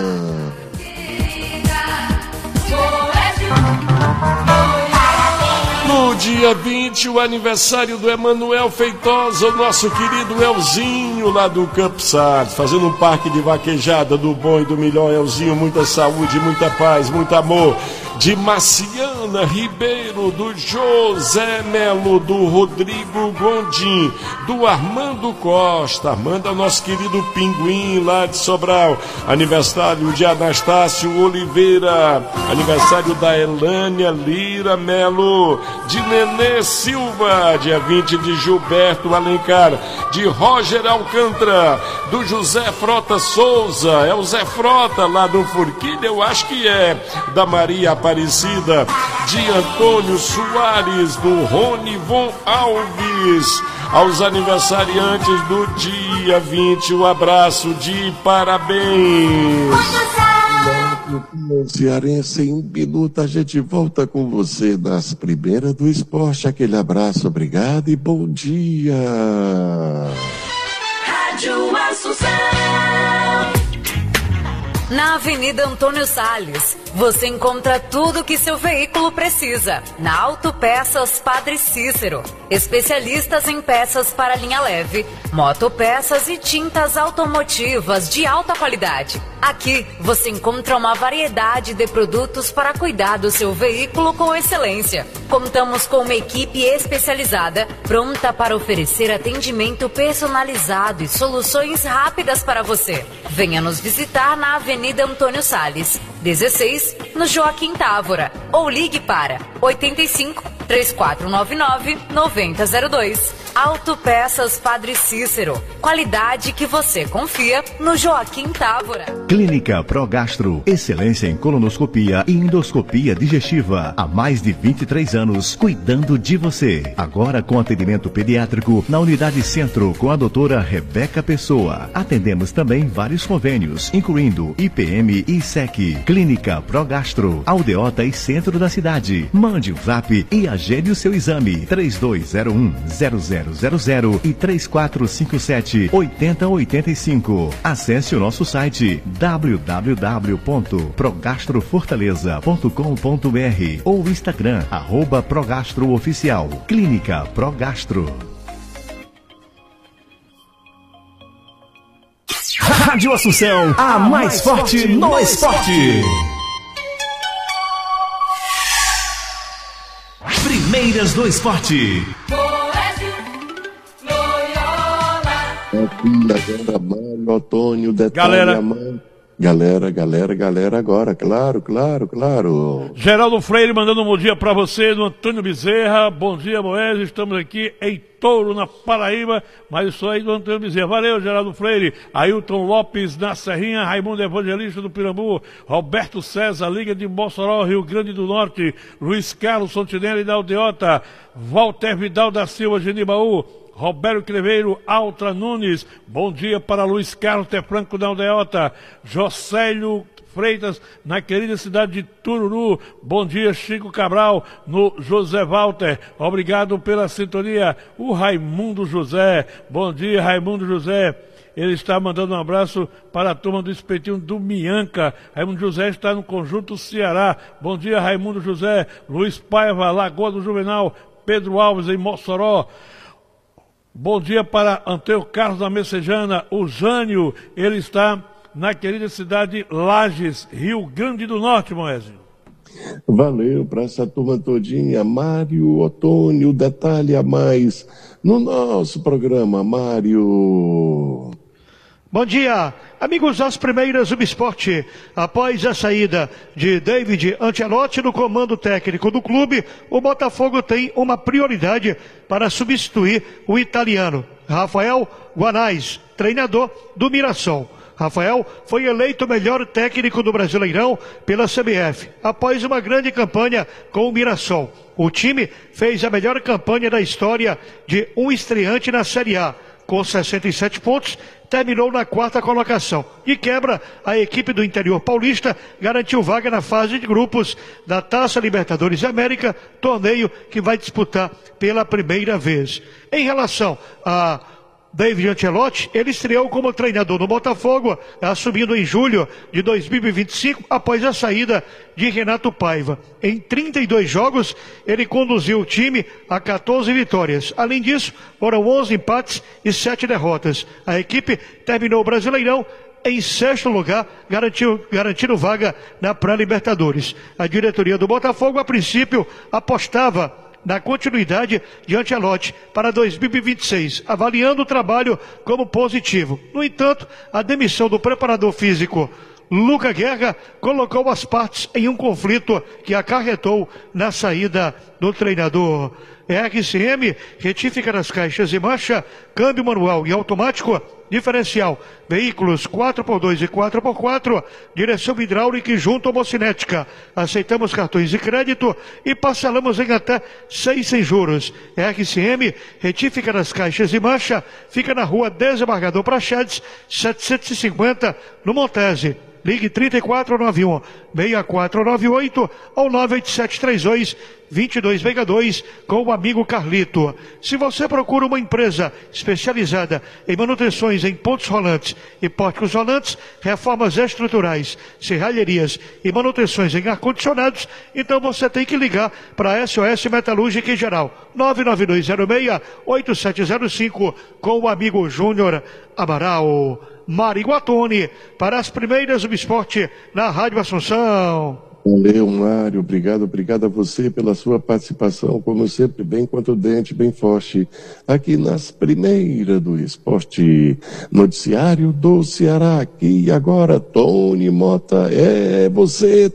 No dia vinte, o aniversário do Emanuel Feitosa, o nosso querido Elzinho lá do Campsar, fazendo um parque de vaquejada do bom e do melhor. Elzinho, muita saúde, muita paz, muito amor. De Marciana Ribeiro, do José Melo, do Rodrigo Gondim, do Armando Costa. Armando é o nosso querido Pinguim lá de Sobral. Aniversário de Anastácio Oliveira. Aniversário da Elânia Lira Melo. De Nenê Silva, dia vinte de Gilberto Alencar. De Roger Alcântara, do José Frota Souza. É o Zé Frota lá do Forquilha, eu acho que é. Da Maria Aparecida, de Antônio Soares, do Rony Von Alves. Aos aniversariantes do dia vinte, um abraço de parabéns.
Cearense, em um minuto a gente volta com você nas primeiras do esporte. Aquele abraço, obrigado e bom dia.
Rádio Assunção. Na Avenida Antônio Salles, você encontra tudo o que seu veículo precisa. Na Autopeças Padre Cícero, especialistas em peças para linha leve, motopeças e tintas automotivas de alta qualidade. Aqui você encontra uma variedade de produtos para cuidar do seu veículo com excelência. Contamos com uma equipe especializada, pronta para oferecer atendimento personalizado e soluções rápidas para você. Venha nos visitar na Avenida Antônio Salles, dezesseis, no Joaquim Távora, ou ligue para oito cinco, três quatro nove nove, nove zero zero dois. Autopeças Padre Cícero, qualidade que você confia no Joaquim Távora.
Clínica Progastro, excelência em colonoscopia e endoscopia digestiva. Há mais de vinte e três anos, cuidando de você. Agora com atendimento pediátrico na Unidade Centro com a doutora Rebeca Pessoa. Atendemos também vários convênios, incluindo I P M e S E C. Clínica Progastro, Aldeota e Centro da cidade. Mande um zap e agende o seu exame. três dois zero um, zero zero zero zero e três quatro cinco sete, oito zero oito cinco. Acesse o nosso site w w w ponto progastrofortaleza ponto com ponto b r ou Instagram arroba progastrooficial. Clínica Progastro. Rádio Assunção, a mais forte no esporte. Primeiras do esporte.
Mário Otônio, detalhe
Galera,
a mãe. Galera, galera, galera agora, claro, claro, claro.
Geraldo Freire mandando um bom dia para você, do Antônio Bezerra. Bom dia, Moés, estamos aqui em Touro, na Paraíba, mas isso aí do Antônio Bezerra. Valeu, Geraldo Freire. Ailton Lopes na Serrinha, Raimundo Evangelista do Pirambu, Roberto César, Liga de Mossoró, Rio Grande do Norte, Luiz Carlos Sontinelli da Aldeota, Walter Vidal da Silva, Genibaú, Roberto Creveiro, Altra Nunes, bom dia para Luiz Carlos Tefranco da Aldeota, Jocélio Freitas, na querida cidade de Tururu, bom dia Chico Cabral, no José Walter, obrigado pela sintonia, o Raimundo José, bom dia Raimundo José, ele está mandando um abraço para a turma do Espetinho do Mianca, Raimundo José está no Conjunto Ceará, bom dia Raimundo José, Luiz Paiva, Lagoa do Juvenal, Pedro Alves em Mossoró, bom dia para Antônio Carlos da Messejana, o Jânio, ele está na querida cidade de Lages, Rio Grande do Norte, Moésio.
Valeu para essa turma todinha. Mário Otônio, detalhe a mais no nosso programa, Mário.
Bom dia, amigos das primeiras do esporte. Após a saída de David Ancelotti no comando técnico do clube, o Botafogo tem uma prioridade para substituir o italiano Rafael Guanais, treinador do Mirassol. Rafael foi eleito o melhor técnico do Brasileirão pela C B F, após uma grande campanha com o Mirassol. O time fez a melhor campanha da história de um estreante na Série A. Com sessenta e sete pontos, terminou na quarta colocação. De quebra, a equipe do interior paulista garantiu vaga na fase de grupos da Taça Libertadores América, torneio que vai disputar pela primeira vez. Em relação a David Ancelotti, ele estreou como treinador no Botafogo, assumindo em julho de dois mil e vinte e cinco, após a saída de Renato Paiva. Em trinta e dois jogos, ele conduziu o time a quatorze vitórias. Além disso, foram onze empates e sete derrotas. A equipe terminou o Brasileirão em sexto lugar, garantiu, garantindo vaga na pré-Libertadores. A diretoria do Botafogo, a princípio, apostava na continuidade de Ancelotti para dois mil e vinte e seis, avaliando o trabalho como positivo. No entanto, a demissão do preparador físico Luca Guerra colocou as partes em um conflito que acarretou na saída do treinador. R C M, retífica das caixas e marcha, câmbio manual e automático, diferencial, veículos quatro por dois e quatro por quatro, direção hidráulica e junta homocinética. Aceitamos cartões de crédito e parcelamos em até seis sem juros. R C M, retífica das caixas e marcha, fica na rua Desembargador Praxedes, setecentos e cinquenta, no Montese. Ligue trinta e quatro, noventa e um, sessenta e quatro noventa e oito ou nove oito sete três dois, vinte e dois sessenta e dois com o amigo Carlito. Se você procura uma empresa especializada em manutenções em pontos rolantes e pórticos rolantes, reformas estruturais, serralherias e manutenções em ar-condicionados, então você tem que ligar para a S O S Metalúrgica em geral. nove nove dois zero seis, oito sete zero cinco com o amigo Júnior Amaral. Mariguatone, para as primeiras do esporte na Rádio Assunção.
Valeu, Mário, obrigado, obrigado a você pela sua participação, como sempre, bem contundente, bem forte, aqui nas primeiras do esporte, noticiário do Ceará, aqui agora, Tony Mota, é você,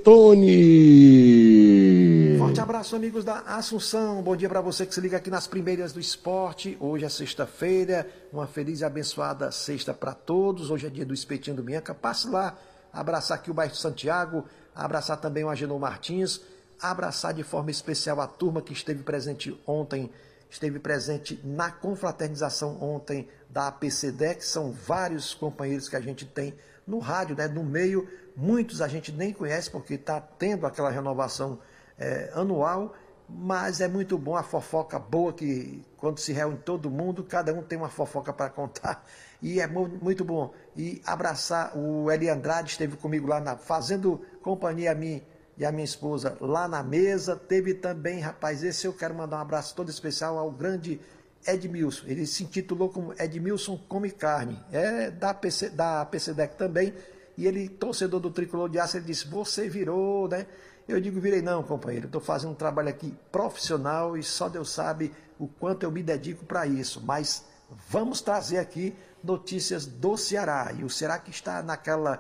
Tony!
Forte abraço, amigos da Assunção, bom dia para você que se liga aqui nas primeiras do esporte, hoje é sexta-feira, uma feliz e abençoada sexta para todos, hoje é dia do Espetinho do Mianca, passe lá, abraçar aqui o bairro Santiago, abraçar também o Agenor Martins, abraçar de forma especial a turma que esteve presente ontem, esteve presente na confraternização ontem da A P C D E C, são vários companheiros que a gente tem no rádio, né, no meio, muitos a gente nem conhece porque está tendo aquela renovação é, anual, mas é muito bom a fofoca boa que quando se reúne todo mundo, cada um tem uma fofoca para contar, e é muito bom. E abraçar o Eli Andrade, esteve comigo lá na, fazendo companhia a mim e a minha esposa lá na mesa. Teve também, rapaz, esse eu quero mandar um abraço todo especial ao grande Edmilson. Ele se intitulou como Edmilson Come Carne, é da, P C, da P C D E C também, e ele, torcedor do Tricolor de Aço, ele disse, você virou, né? Eu digo, virei não, companheiro, estou fazendo um trabalho aqui profissional e só Deus sabe o quanto eu me dedico para isso, mas vamos trazer aqui notícias do Ceará, e o Ceará que está naquela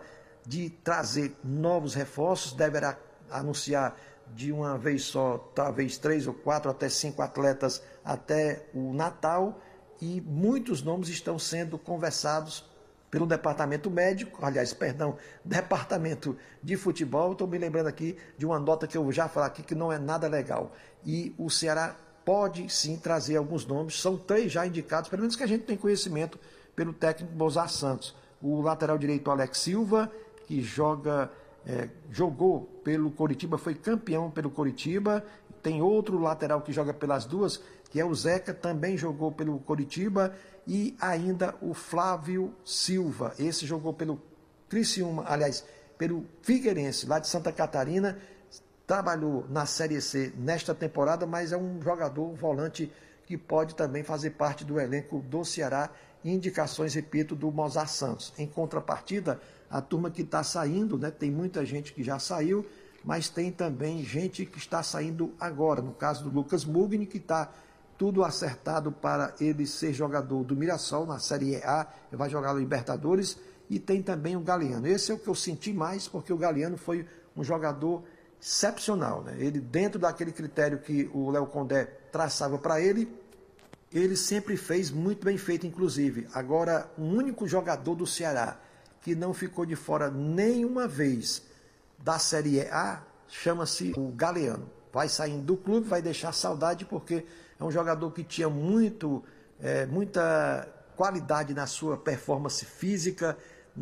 de trazer novos reforços, deverá anunciar de uma vez só, talvez três ou quatro, até cinco atletas até o Natal, e muitos nomes estão sendo conversados pelo departamento médico, aliás, perdão, departamento de futebol. Estou me lembrando aqui de uma nota que eu já falei aqui que não é nada legal. E o Ceará pode sim trazer alguns nomes, são três já indicados, pelo menos que a gente tem conhecimento, pelo técnico Mozart Santos. O lateral direito Alex Silva, que joga, é, jogou pelo Coritiba, foi campeão pelo Coritiba. Tem outro lateral que joga pelas duas, que é o Zeca, também jogou pelo Coritiba. E ainda o Flávio Silva, esse jogou pelo Criciúma, aliás, pelo Figueirense, lá de Santa Catarina, trabalhou na Série C nesta temporada, mas é um jogador volante que pode também fazer parte do elenco do Ceará, indicações, repito, do Mozart Santos. Em contrapartida, a turma que está saindo, né, tem muita gente que já saiu, mas tem também gente que está saindo agora, no caso do Lucas Mugni, que está tudo acertado para ele ser jogador do Mirassol na Série A, vai jogar no Libertadores, e tem também o Galeano. Esse é o que eu senti mais, porque o Galeano foi um jogador excepcional, né? Ele, dentro daquele critério que o Léo Condé traçava para ele, ele sempre fez muito bem feito, inclusive. Agora, o único jogador do Ceará que não ficou de fora nenhuma vez da Série A chama-se o Galeano. Vai saindo do clube, vai deixar saudade, porque é um jogador que tinha muito, é, muita qualidade na sua performance física,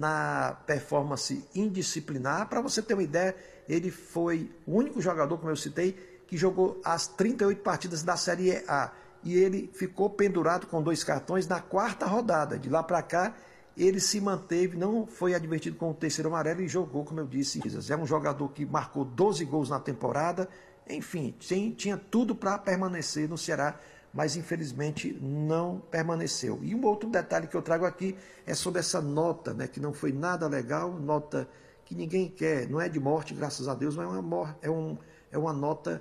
na performance indisciplinar. Para você ter uma ideia, ele foi o único jogador, como eu citei, que jogou as trinta e oito partidas da Série A. E ele ficou pendurado com dois cartões na quarta rodada. De lá para cá, ele se manteve, não foi advertido com o terceiro amarelo e jogou, como eu disse. É um jogador que marcou doze gols na temporada. Enfim, tinha tudo para permanecer no Ceará, mas infelizmente não permaneceu. E um outro detalhe que eu trago aqui é sobre essa nota, né, que não foi nada legal, nota que ninguém quer, não é de morte, graças a Deus, mas é uma, é um, é uma nota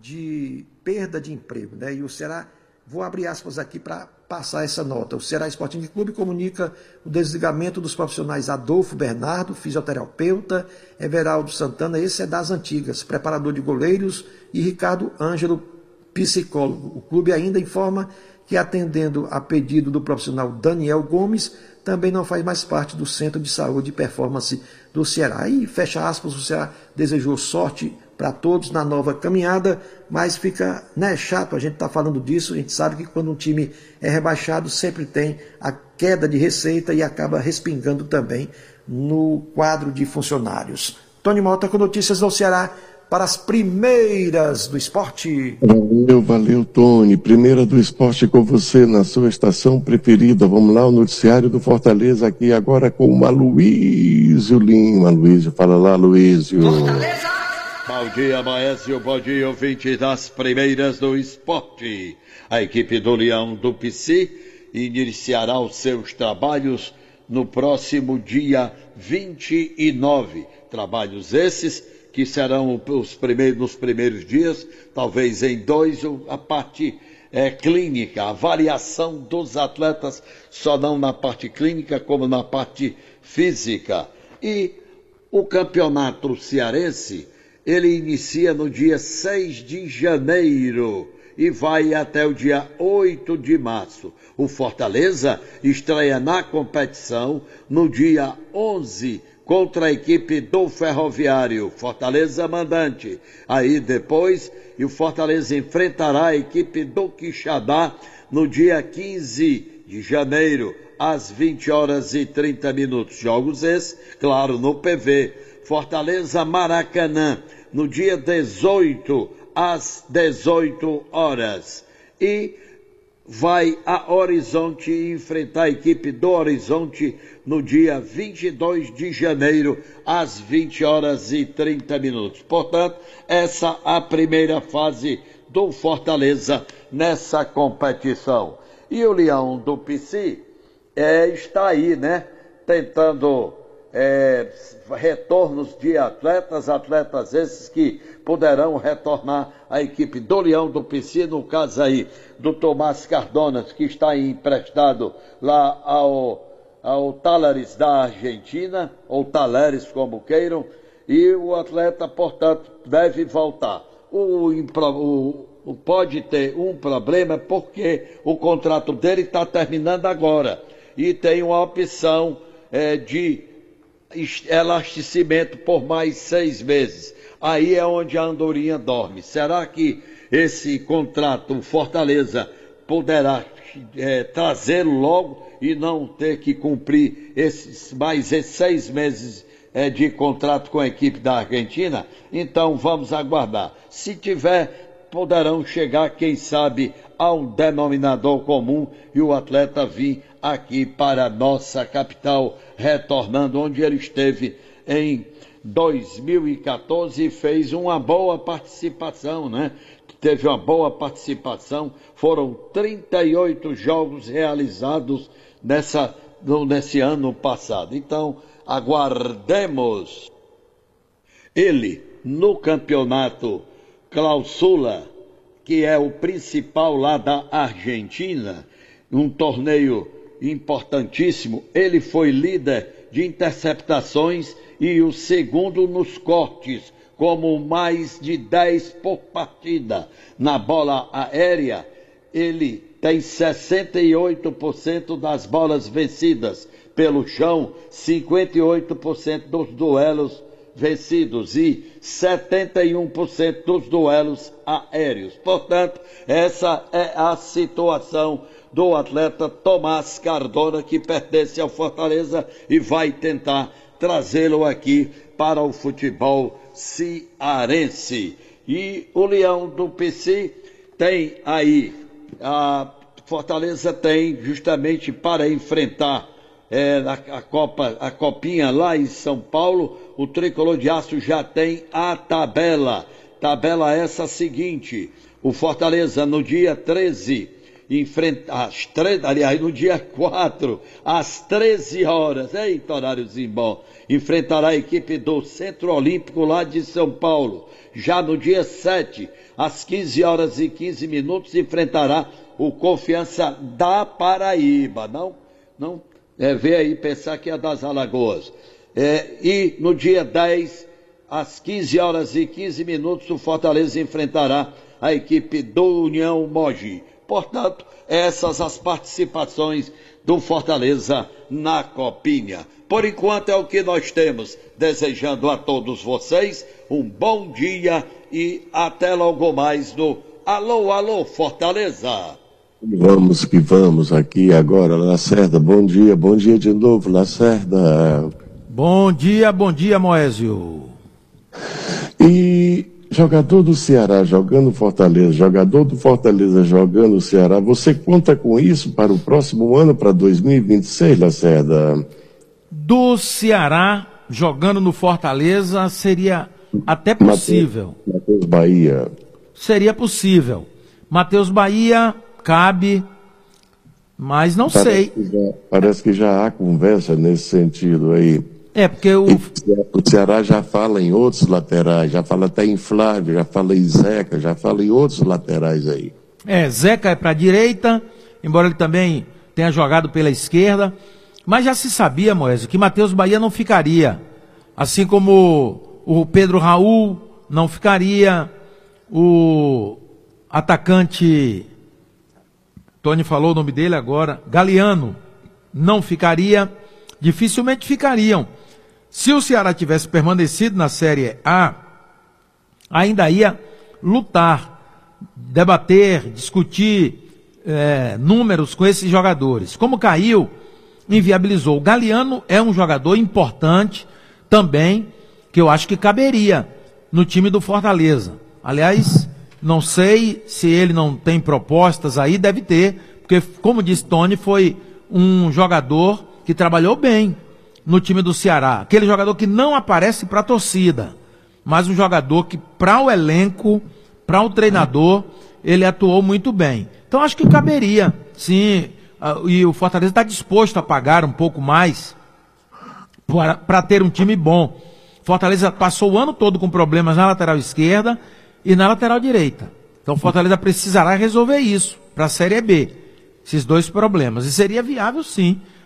de perda de emprego, né? E o Ceará, vou abrir aspas aqui para passar essa nota. O Ceará Sporting Clube comunica o desligamento dos profissionais Adolfo Bernardo, fisioterapeuta, Everaldo Santana, esse é das antigas, preparador de goleiros, e Ricardo Ângelo, psicólogo. O clube ainda informa que, atendendo a pedido do profissional Daniel Gomes, também não faz mais parte do Centro de Saúde e Performance do Ceará. E, fecha aspas, o Ceará desejou sorte para todos na nova caminhada, mas fica, né, chato a gente estar tá falando disso. A gente sabe que quando um time é rebaixado sempre tem a queda de receita e acaba respingando também no quadro de funcionários. Tony Malta com notícias do Ceará para as primeiras do esporte.
Valeu, valeu, Tony. Primeira do esporte com você na sua estação preferida. Vamos lá, o noticiário do Fortaleza aqui agora com o Aloísio Lima. Aloísio, fala lá, Aloísio.
Fortaleza! Bom dia, Maécio, bom dia, ouvinte das primeiras do esporte. A equipe do Leão do P C iniciará os seus trabalhos no próximo dia vinte e nove. Trabalhos esses que serão os primeiros, nos primeiros dias, talvez em dois, a parte é, clínica, a avaliação dos atletas, só não na parte clínica, como na parte física. E o campeonato cearense, ele inicia no dia seis de janeiro e vai até o dia oito de março. O Fortaleza estreia na competição no dia onze contra a equipe do Ferroviário, Fortaleza mandante. Aí depois, e o Fortaleza enfrentará a equipe do Quixadá no dia quinze de janeiro, às vinte horas e trinta minutos. Jogos esses, claro, no P V. Fortaleza Maracanã, no dia dezoito, às dezoito horas. E vai a Horizonte enfrentar a equipe do Horizonte no dia vinte e dois de janeiro, às vinte horas e trinta minutos. Portanto, essa é a primeira fase do Fortaleza nessa competição. E o Leão do P C é, está aí, né, tentando é, retornos de atletas, atletas esses que poderão retornar à equipe do Leão do P C, no caso aí do Tomás Cardonas, que está emprestado lá ao, ao Talleres da Argentina, ou Talleres, como queiram, e o atleta, portanto, deve voltar. O, o, o pode ter um problema porque o contrato dele está terminando agora e tem uma opção é, de elasticimento por mais seis meses. Aí é onde a andorinha dorme. Será que esse contrato, o Fortaleza, poderá é, trazê-lo logo e não ter que cumprir esses, mais esses seis meses é, de contrato com a equipe da Argentina? Então vamos aguardar. Se tiver, poderão chegar, quem sabe, a um denominador comum e o atleta vir aqui para a nossa capital, retornando onde ele esteve em dois mil e quatorze e fez uma boa participação, né? Teve uma boa participação, foram trinta e oito jogos realizados nessa, nesse ano passado. Então, aguardemos ele no campeonato Clausura, que é o principal lá da Argentina, um torneio importantíssimo. Ele foi líder de interceptações e o segundo nos cortes, como mais de dez por partida. Na bola aérea, ele tem sessenta e oito por cento das bolas vencidas. Pelo chão, cinquenta e oito por cento dos duelos vencidos e setenta e um por cento dos duelos aéreos. Portanto, essa é a situação do atleta Tomás Cardona, que pertence ao Fortaleza e vai tentar trazê-lo aqui para o futebol cearense. E o Leão do P C tem aí, a Fortaleza tem justamente para enfrentar é, a, a Copa, a Copinha lá em São Paulo, o Tricolor de Aço já tem a tabela. Tabela essa seguinte: o Fortaleza no dia treze, enfrenta, às tre... aliás, no dia quatro, às treze horas, eita, horáriozinho bom, enfrentará a equipe do Centro Olímpico lá de São Paulo. Já no dia sete, às quinze horas e quinze minutos, enfrentará o Confiança da Paraíba. Não, não é, vê aí pensar que é das Alagoas. É, e no dia dez, às quinze horas e quinze minutos, o Fortaleza enfrentará a equipe do União Mogi. Portanto, essas as participações do Fortaleza na Copinha. Por enquanto é o que nós temos. Desejando a todos vocês um bom dia e até logo mais no Alô, Alô, Fortaleza.
Vamos que vamos aqui agora, Lacerda. Bom dia, bom dia de novo, Lacerda.
Bom dia, bom dia, Moésio.
E jogador do Ceará jogando Fortaleza, jogador do Fortaleza jogando o Ceará, você conta com isso para o próximo ano, para dois mil e vinte e seis, Lacerda?
Do Ceará jogando no Fortaleza seria até possível.
Matheus Bahia.
Seria possível. Matheus Bahia cabe, mas não
parece
sei.
Que já, parece que já há conversa nesse sentido aí.
É, porque o...
o Ceará já fala em outros laterais, já fala até em Flávio, já fala em Zeca, já fala em outros laterais aí.
É, Zeca é para a direita, embora ele também tenha jogado pela esquerda, mas já se sabia, Moésio, que Matheus Bahia não ficaria, assim como o Pedro Raul não ficaria, o atacante, Tony falou o nome dele agora, Galeano, não ficaria, dificilmente ficariam. Se o Ceará tivesse permanecido na Série A, ainda ia lutar, debater, discutir é, números com esses jogadores. Como caiu, inviabilizou. O Galeano é um jogador importante também, que eu acho que caberia no time do Fortaleza. Aliás, não sei se ele não tem propostas aí, deve ter, porque, como disse Tony, foi um jogador que trabalhou bem no time do Ceará. Aquele jogador que não aparece para a torcida, mas um jogador que, para o elenco, para o treinador, ele atuou muito bem. Então, acho que caberia, sim, e o Fortaleza está disposto a pagar um pouco mais para ter um time bom. Fortaleza passou o ano todo com problemas na lateral esquerda e na lateral direita. Então, Fortaleza precisará resolver isso para a Série B, esses dois problemas. E seria viável, sim,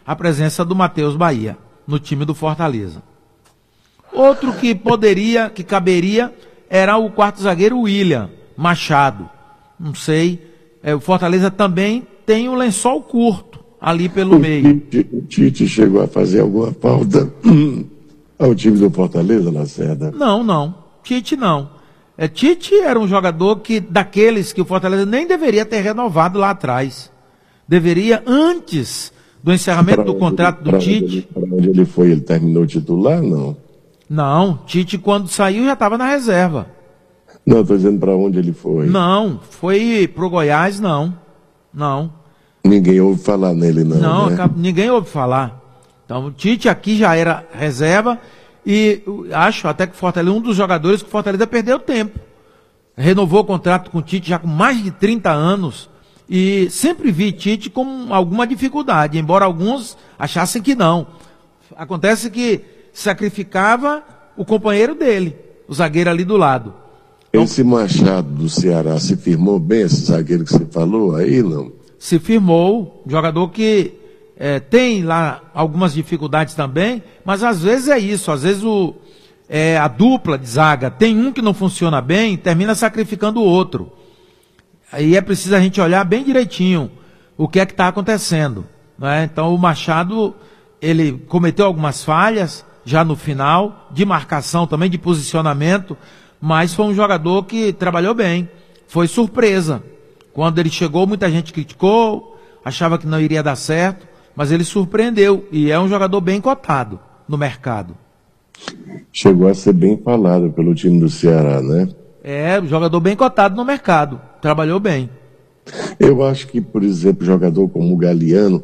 a presença do Matheus Bahia no time do Fortaleza. Outro que poderia, que caberia, era o quarto zagueiro William Machado. Não sei, é, o Fortaleza também tem um lençol curto ali pelo
o
meio.
Tite, o Tite chegou a fazer alguma falta ao time do Fortaleza, Lacerda?
Não, não. Tite não. É, Tite era um jogador que, daqueles que o Fortaleza nem deveria ter renovado lá atrás. Deveria, antes do encerramento do contrato do Tite.
Para onde ele foi? Ele terminou titular? Não.
Não, Tite quando saiu já estava na reserva.
Não, estou dizendo para onde ele foi.
Não, foi pro Goiás, não. Não.
Ninguém ouve falar nele, não.
Não,
né?
ninguém ouve falar. Então, o Tite aqui já era reserva e acho até que o Fortaleza, um dos jogadores que o Fortaleza perdeu tempo. Renovou o contrato com o Tite já com mais de trinta anos e sempre vi Tite com alguma dificuldade, embora alguns achassem que não. Acontece que sacrificava o companheiro dele, o zagueiro ali do lado.
Então, esse Machado do Ceará se firmou bem, esse zagueiro que você falou aí, não?
Se firmou, jogador que é, tem lá algumas dificuldades também, mas às vezes é isso, às vezes o, é, a dupla de zaga tem um que não funciona bem, termina sacrificando o outro. Aí é preciso a gente olhar bem direitinho o que é que está acontecendo, né? Então o Machado, ele cometeu algumas falhas já no final, de marcação também, de posicionamento, mas foi um jogador que trabalhou bem, foi surpresa. Quando ele chegou, muita gente criticou, achava que não iria dar certo, mas ele surpreendeu e é um jogador bem cotado no mercado.
Chegou a ser bem falado pelo time do Ceará, né?
É, um jogador bem cotado no mercado, trabalhou bem.
Eu acho que, por exemplo, jogador como o Galeano,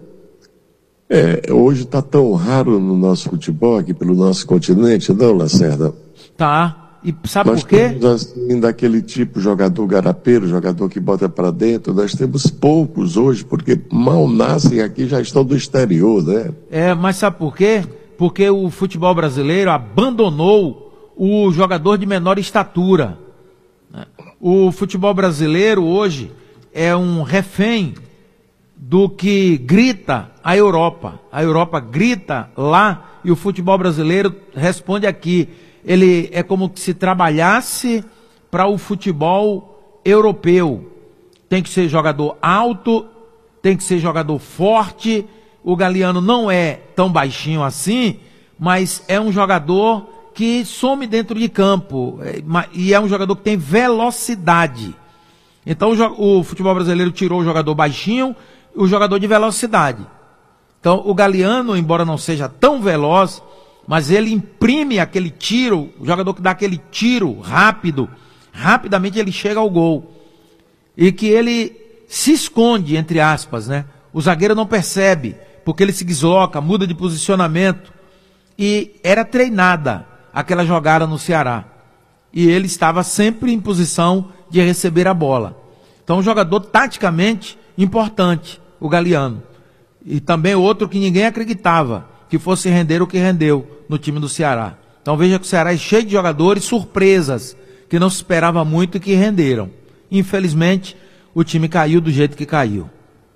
é, hoje está tão raro no nosso futebol, aqui pelo nosso continente, não, Lacerda?
Tá. E sabe
nós
por quê?
Temos, assim, daquele tipo, jogador garapeiro, jogador que bota para dentro, nós temos poucos hoje, porque mal nascem aqui, já estão do exterior, né?
É, mas sabe por quê? Porque o futebol brasileiro abandonou o jogador de menor estatura. O futebol brasileiro hoje é um refém do que grita a Europa. A Europa grita lá e o futebol brasileiro responde aqui. Ele é como se trabalhasse para o futebol europeu. Tem que ser jogador alto, tem que ser jogador forte. O Galeano não é tão baixinho assim, mas é um jogador que some dentro de campo. E é um jogador que tem velocidade. Então o, o futebol brasileiro tirou o jogador baixinho, o jogador de velocidade. Então o Galeano, embora não seja tão veloz, mas ele imprime aquele tiro, o jogador que dá aquele tiro rápido, rapidamente ele chega ao gol. E que ele se esconde, entre aspas, né? O zagueiro não percebe, porque ele se desloca, muda de posicionamento. E era treinada aquela jogada no Ceará. E ele estava sempre em posição de receber a bola. Então um jogador taticamente importante, o Galeano. E também outro que ninguém acreditava que fosse render o que rendeu no time do Ceará. Então veja que o Ceará é cheio de jogadores, surpresas, que não se esperava muito e que renderam. Infelizmente, o time caiu do jeito que caiu.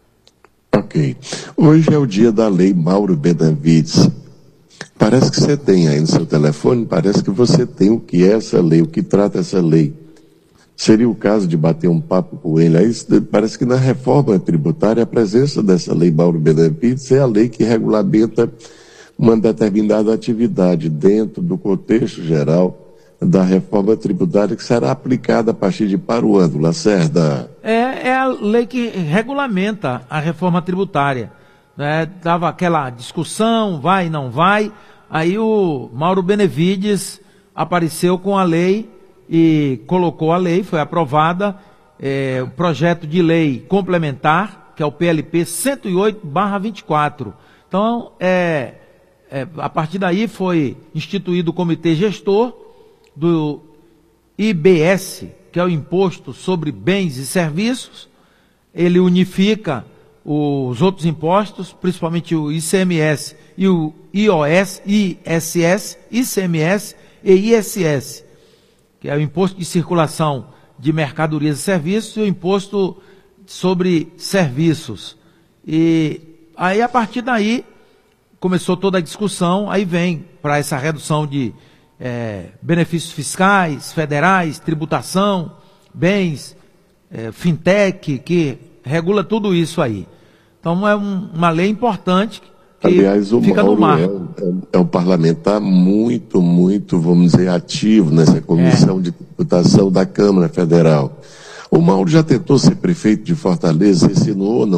Ok. Hoje é o dia da lei Mauro Benavides. Parece que você tem aí no seu telefone, parece que você tem o que é essa lei, o que trata essa lei. Seria o caso de bater um papo com ele aí. Parece que na reforma tributária a presença dessa lei Mauro Benavides é a lei que regulamenta uma determinada atividade dentro do contexto geral da reforma tributária que será aplicada a partir de para o ano, Lacerda.
É, é a lei que regulamenta a reforma tributária. Né? Dava aquela discussão, vai, não vai. Aí o Mauro Benavides apareceu com a lei e colocou a lei, foi aprovada, é, o projeto de lei complementar, que é o P L P cento e oito barra vinte e quatro. Então, é, é, a partir daí foi instituído o comitê gestor do I B S, que é o Imposto sobre Bens e Serviços. Ele unifica os outros impostos, principalmente o I C M S e o I O S, I S S, I C M S e I S S, que é o Imposto de Circulação de Mercadorias e Serviços e o Imposto sobre Serviços. E aí, a partir daí, começou toda a discussão, aí vem para essa redução de é, benefícios fiscais, federais, tributação, bens, é, fintech, que regula tudo isso aí. Então é um, uma lei importante que
Aliás, o
fica
Mauro
no mar.
É, é, é um parlamentar muito, muito, vamos dizer, ativo nessa comissão é. de tributação da Câmara Federal. O Mauro já tentou ser prefeito de Fortaleza, insinuou, não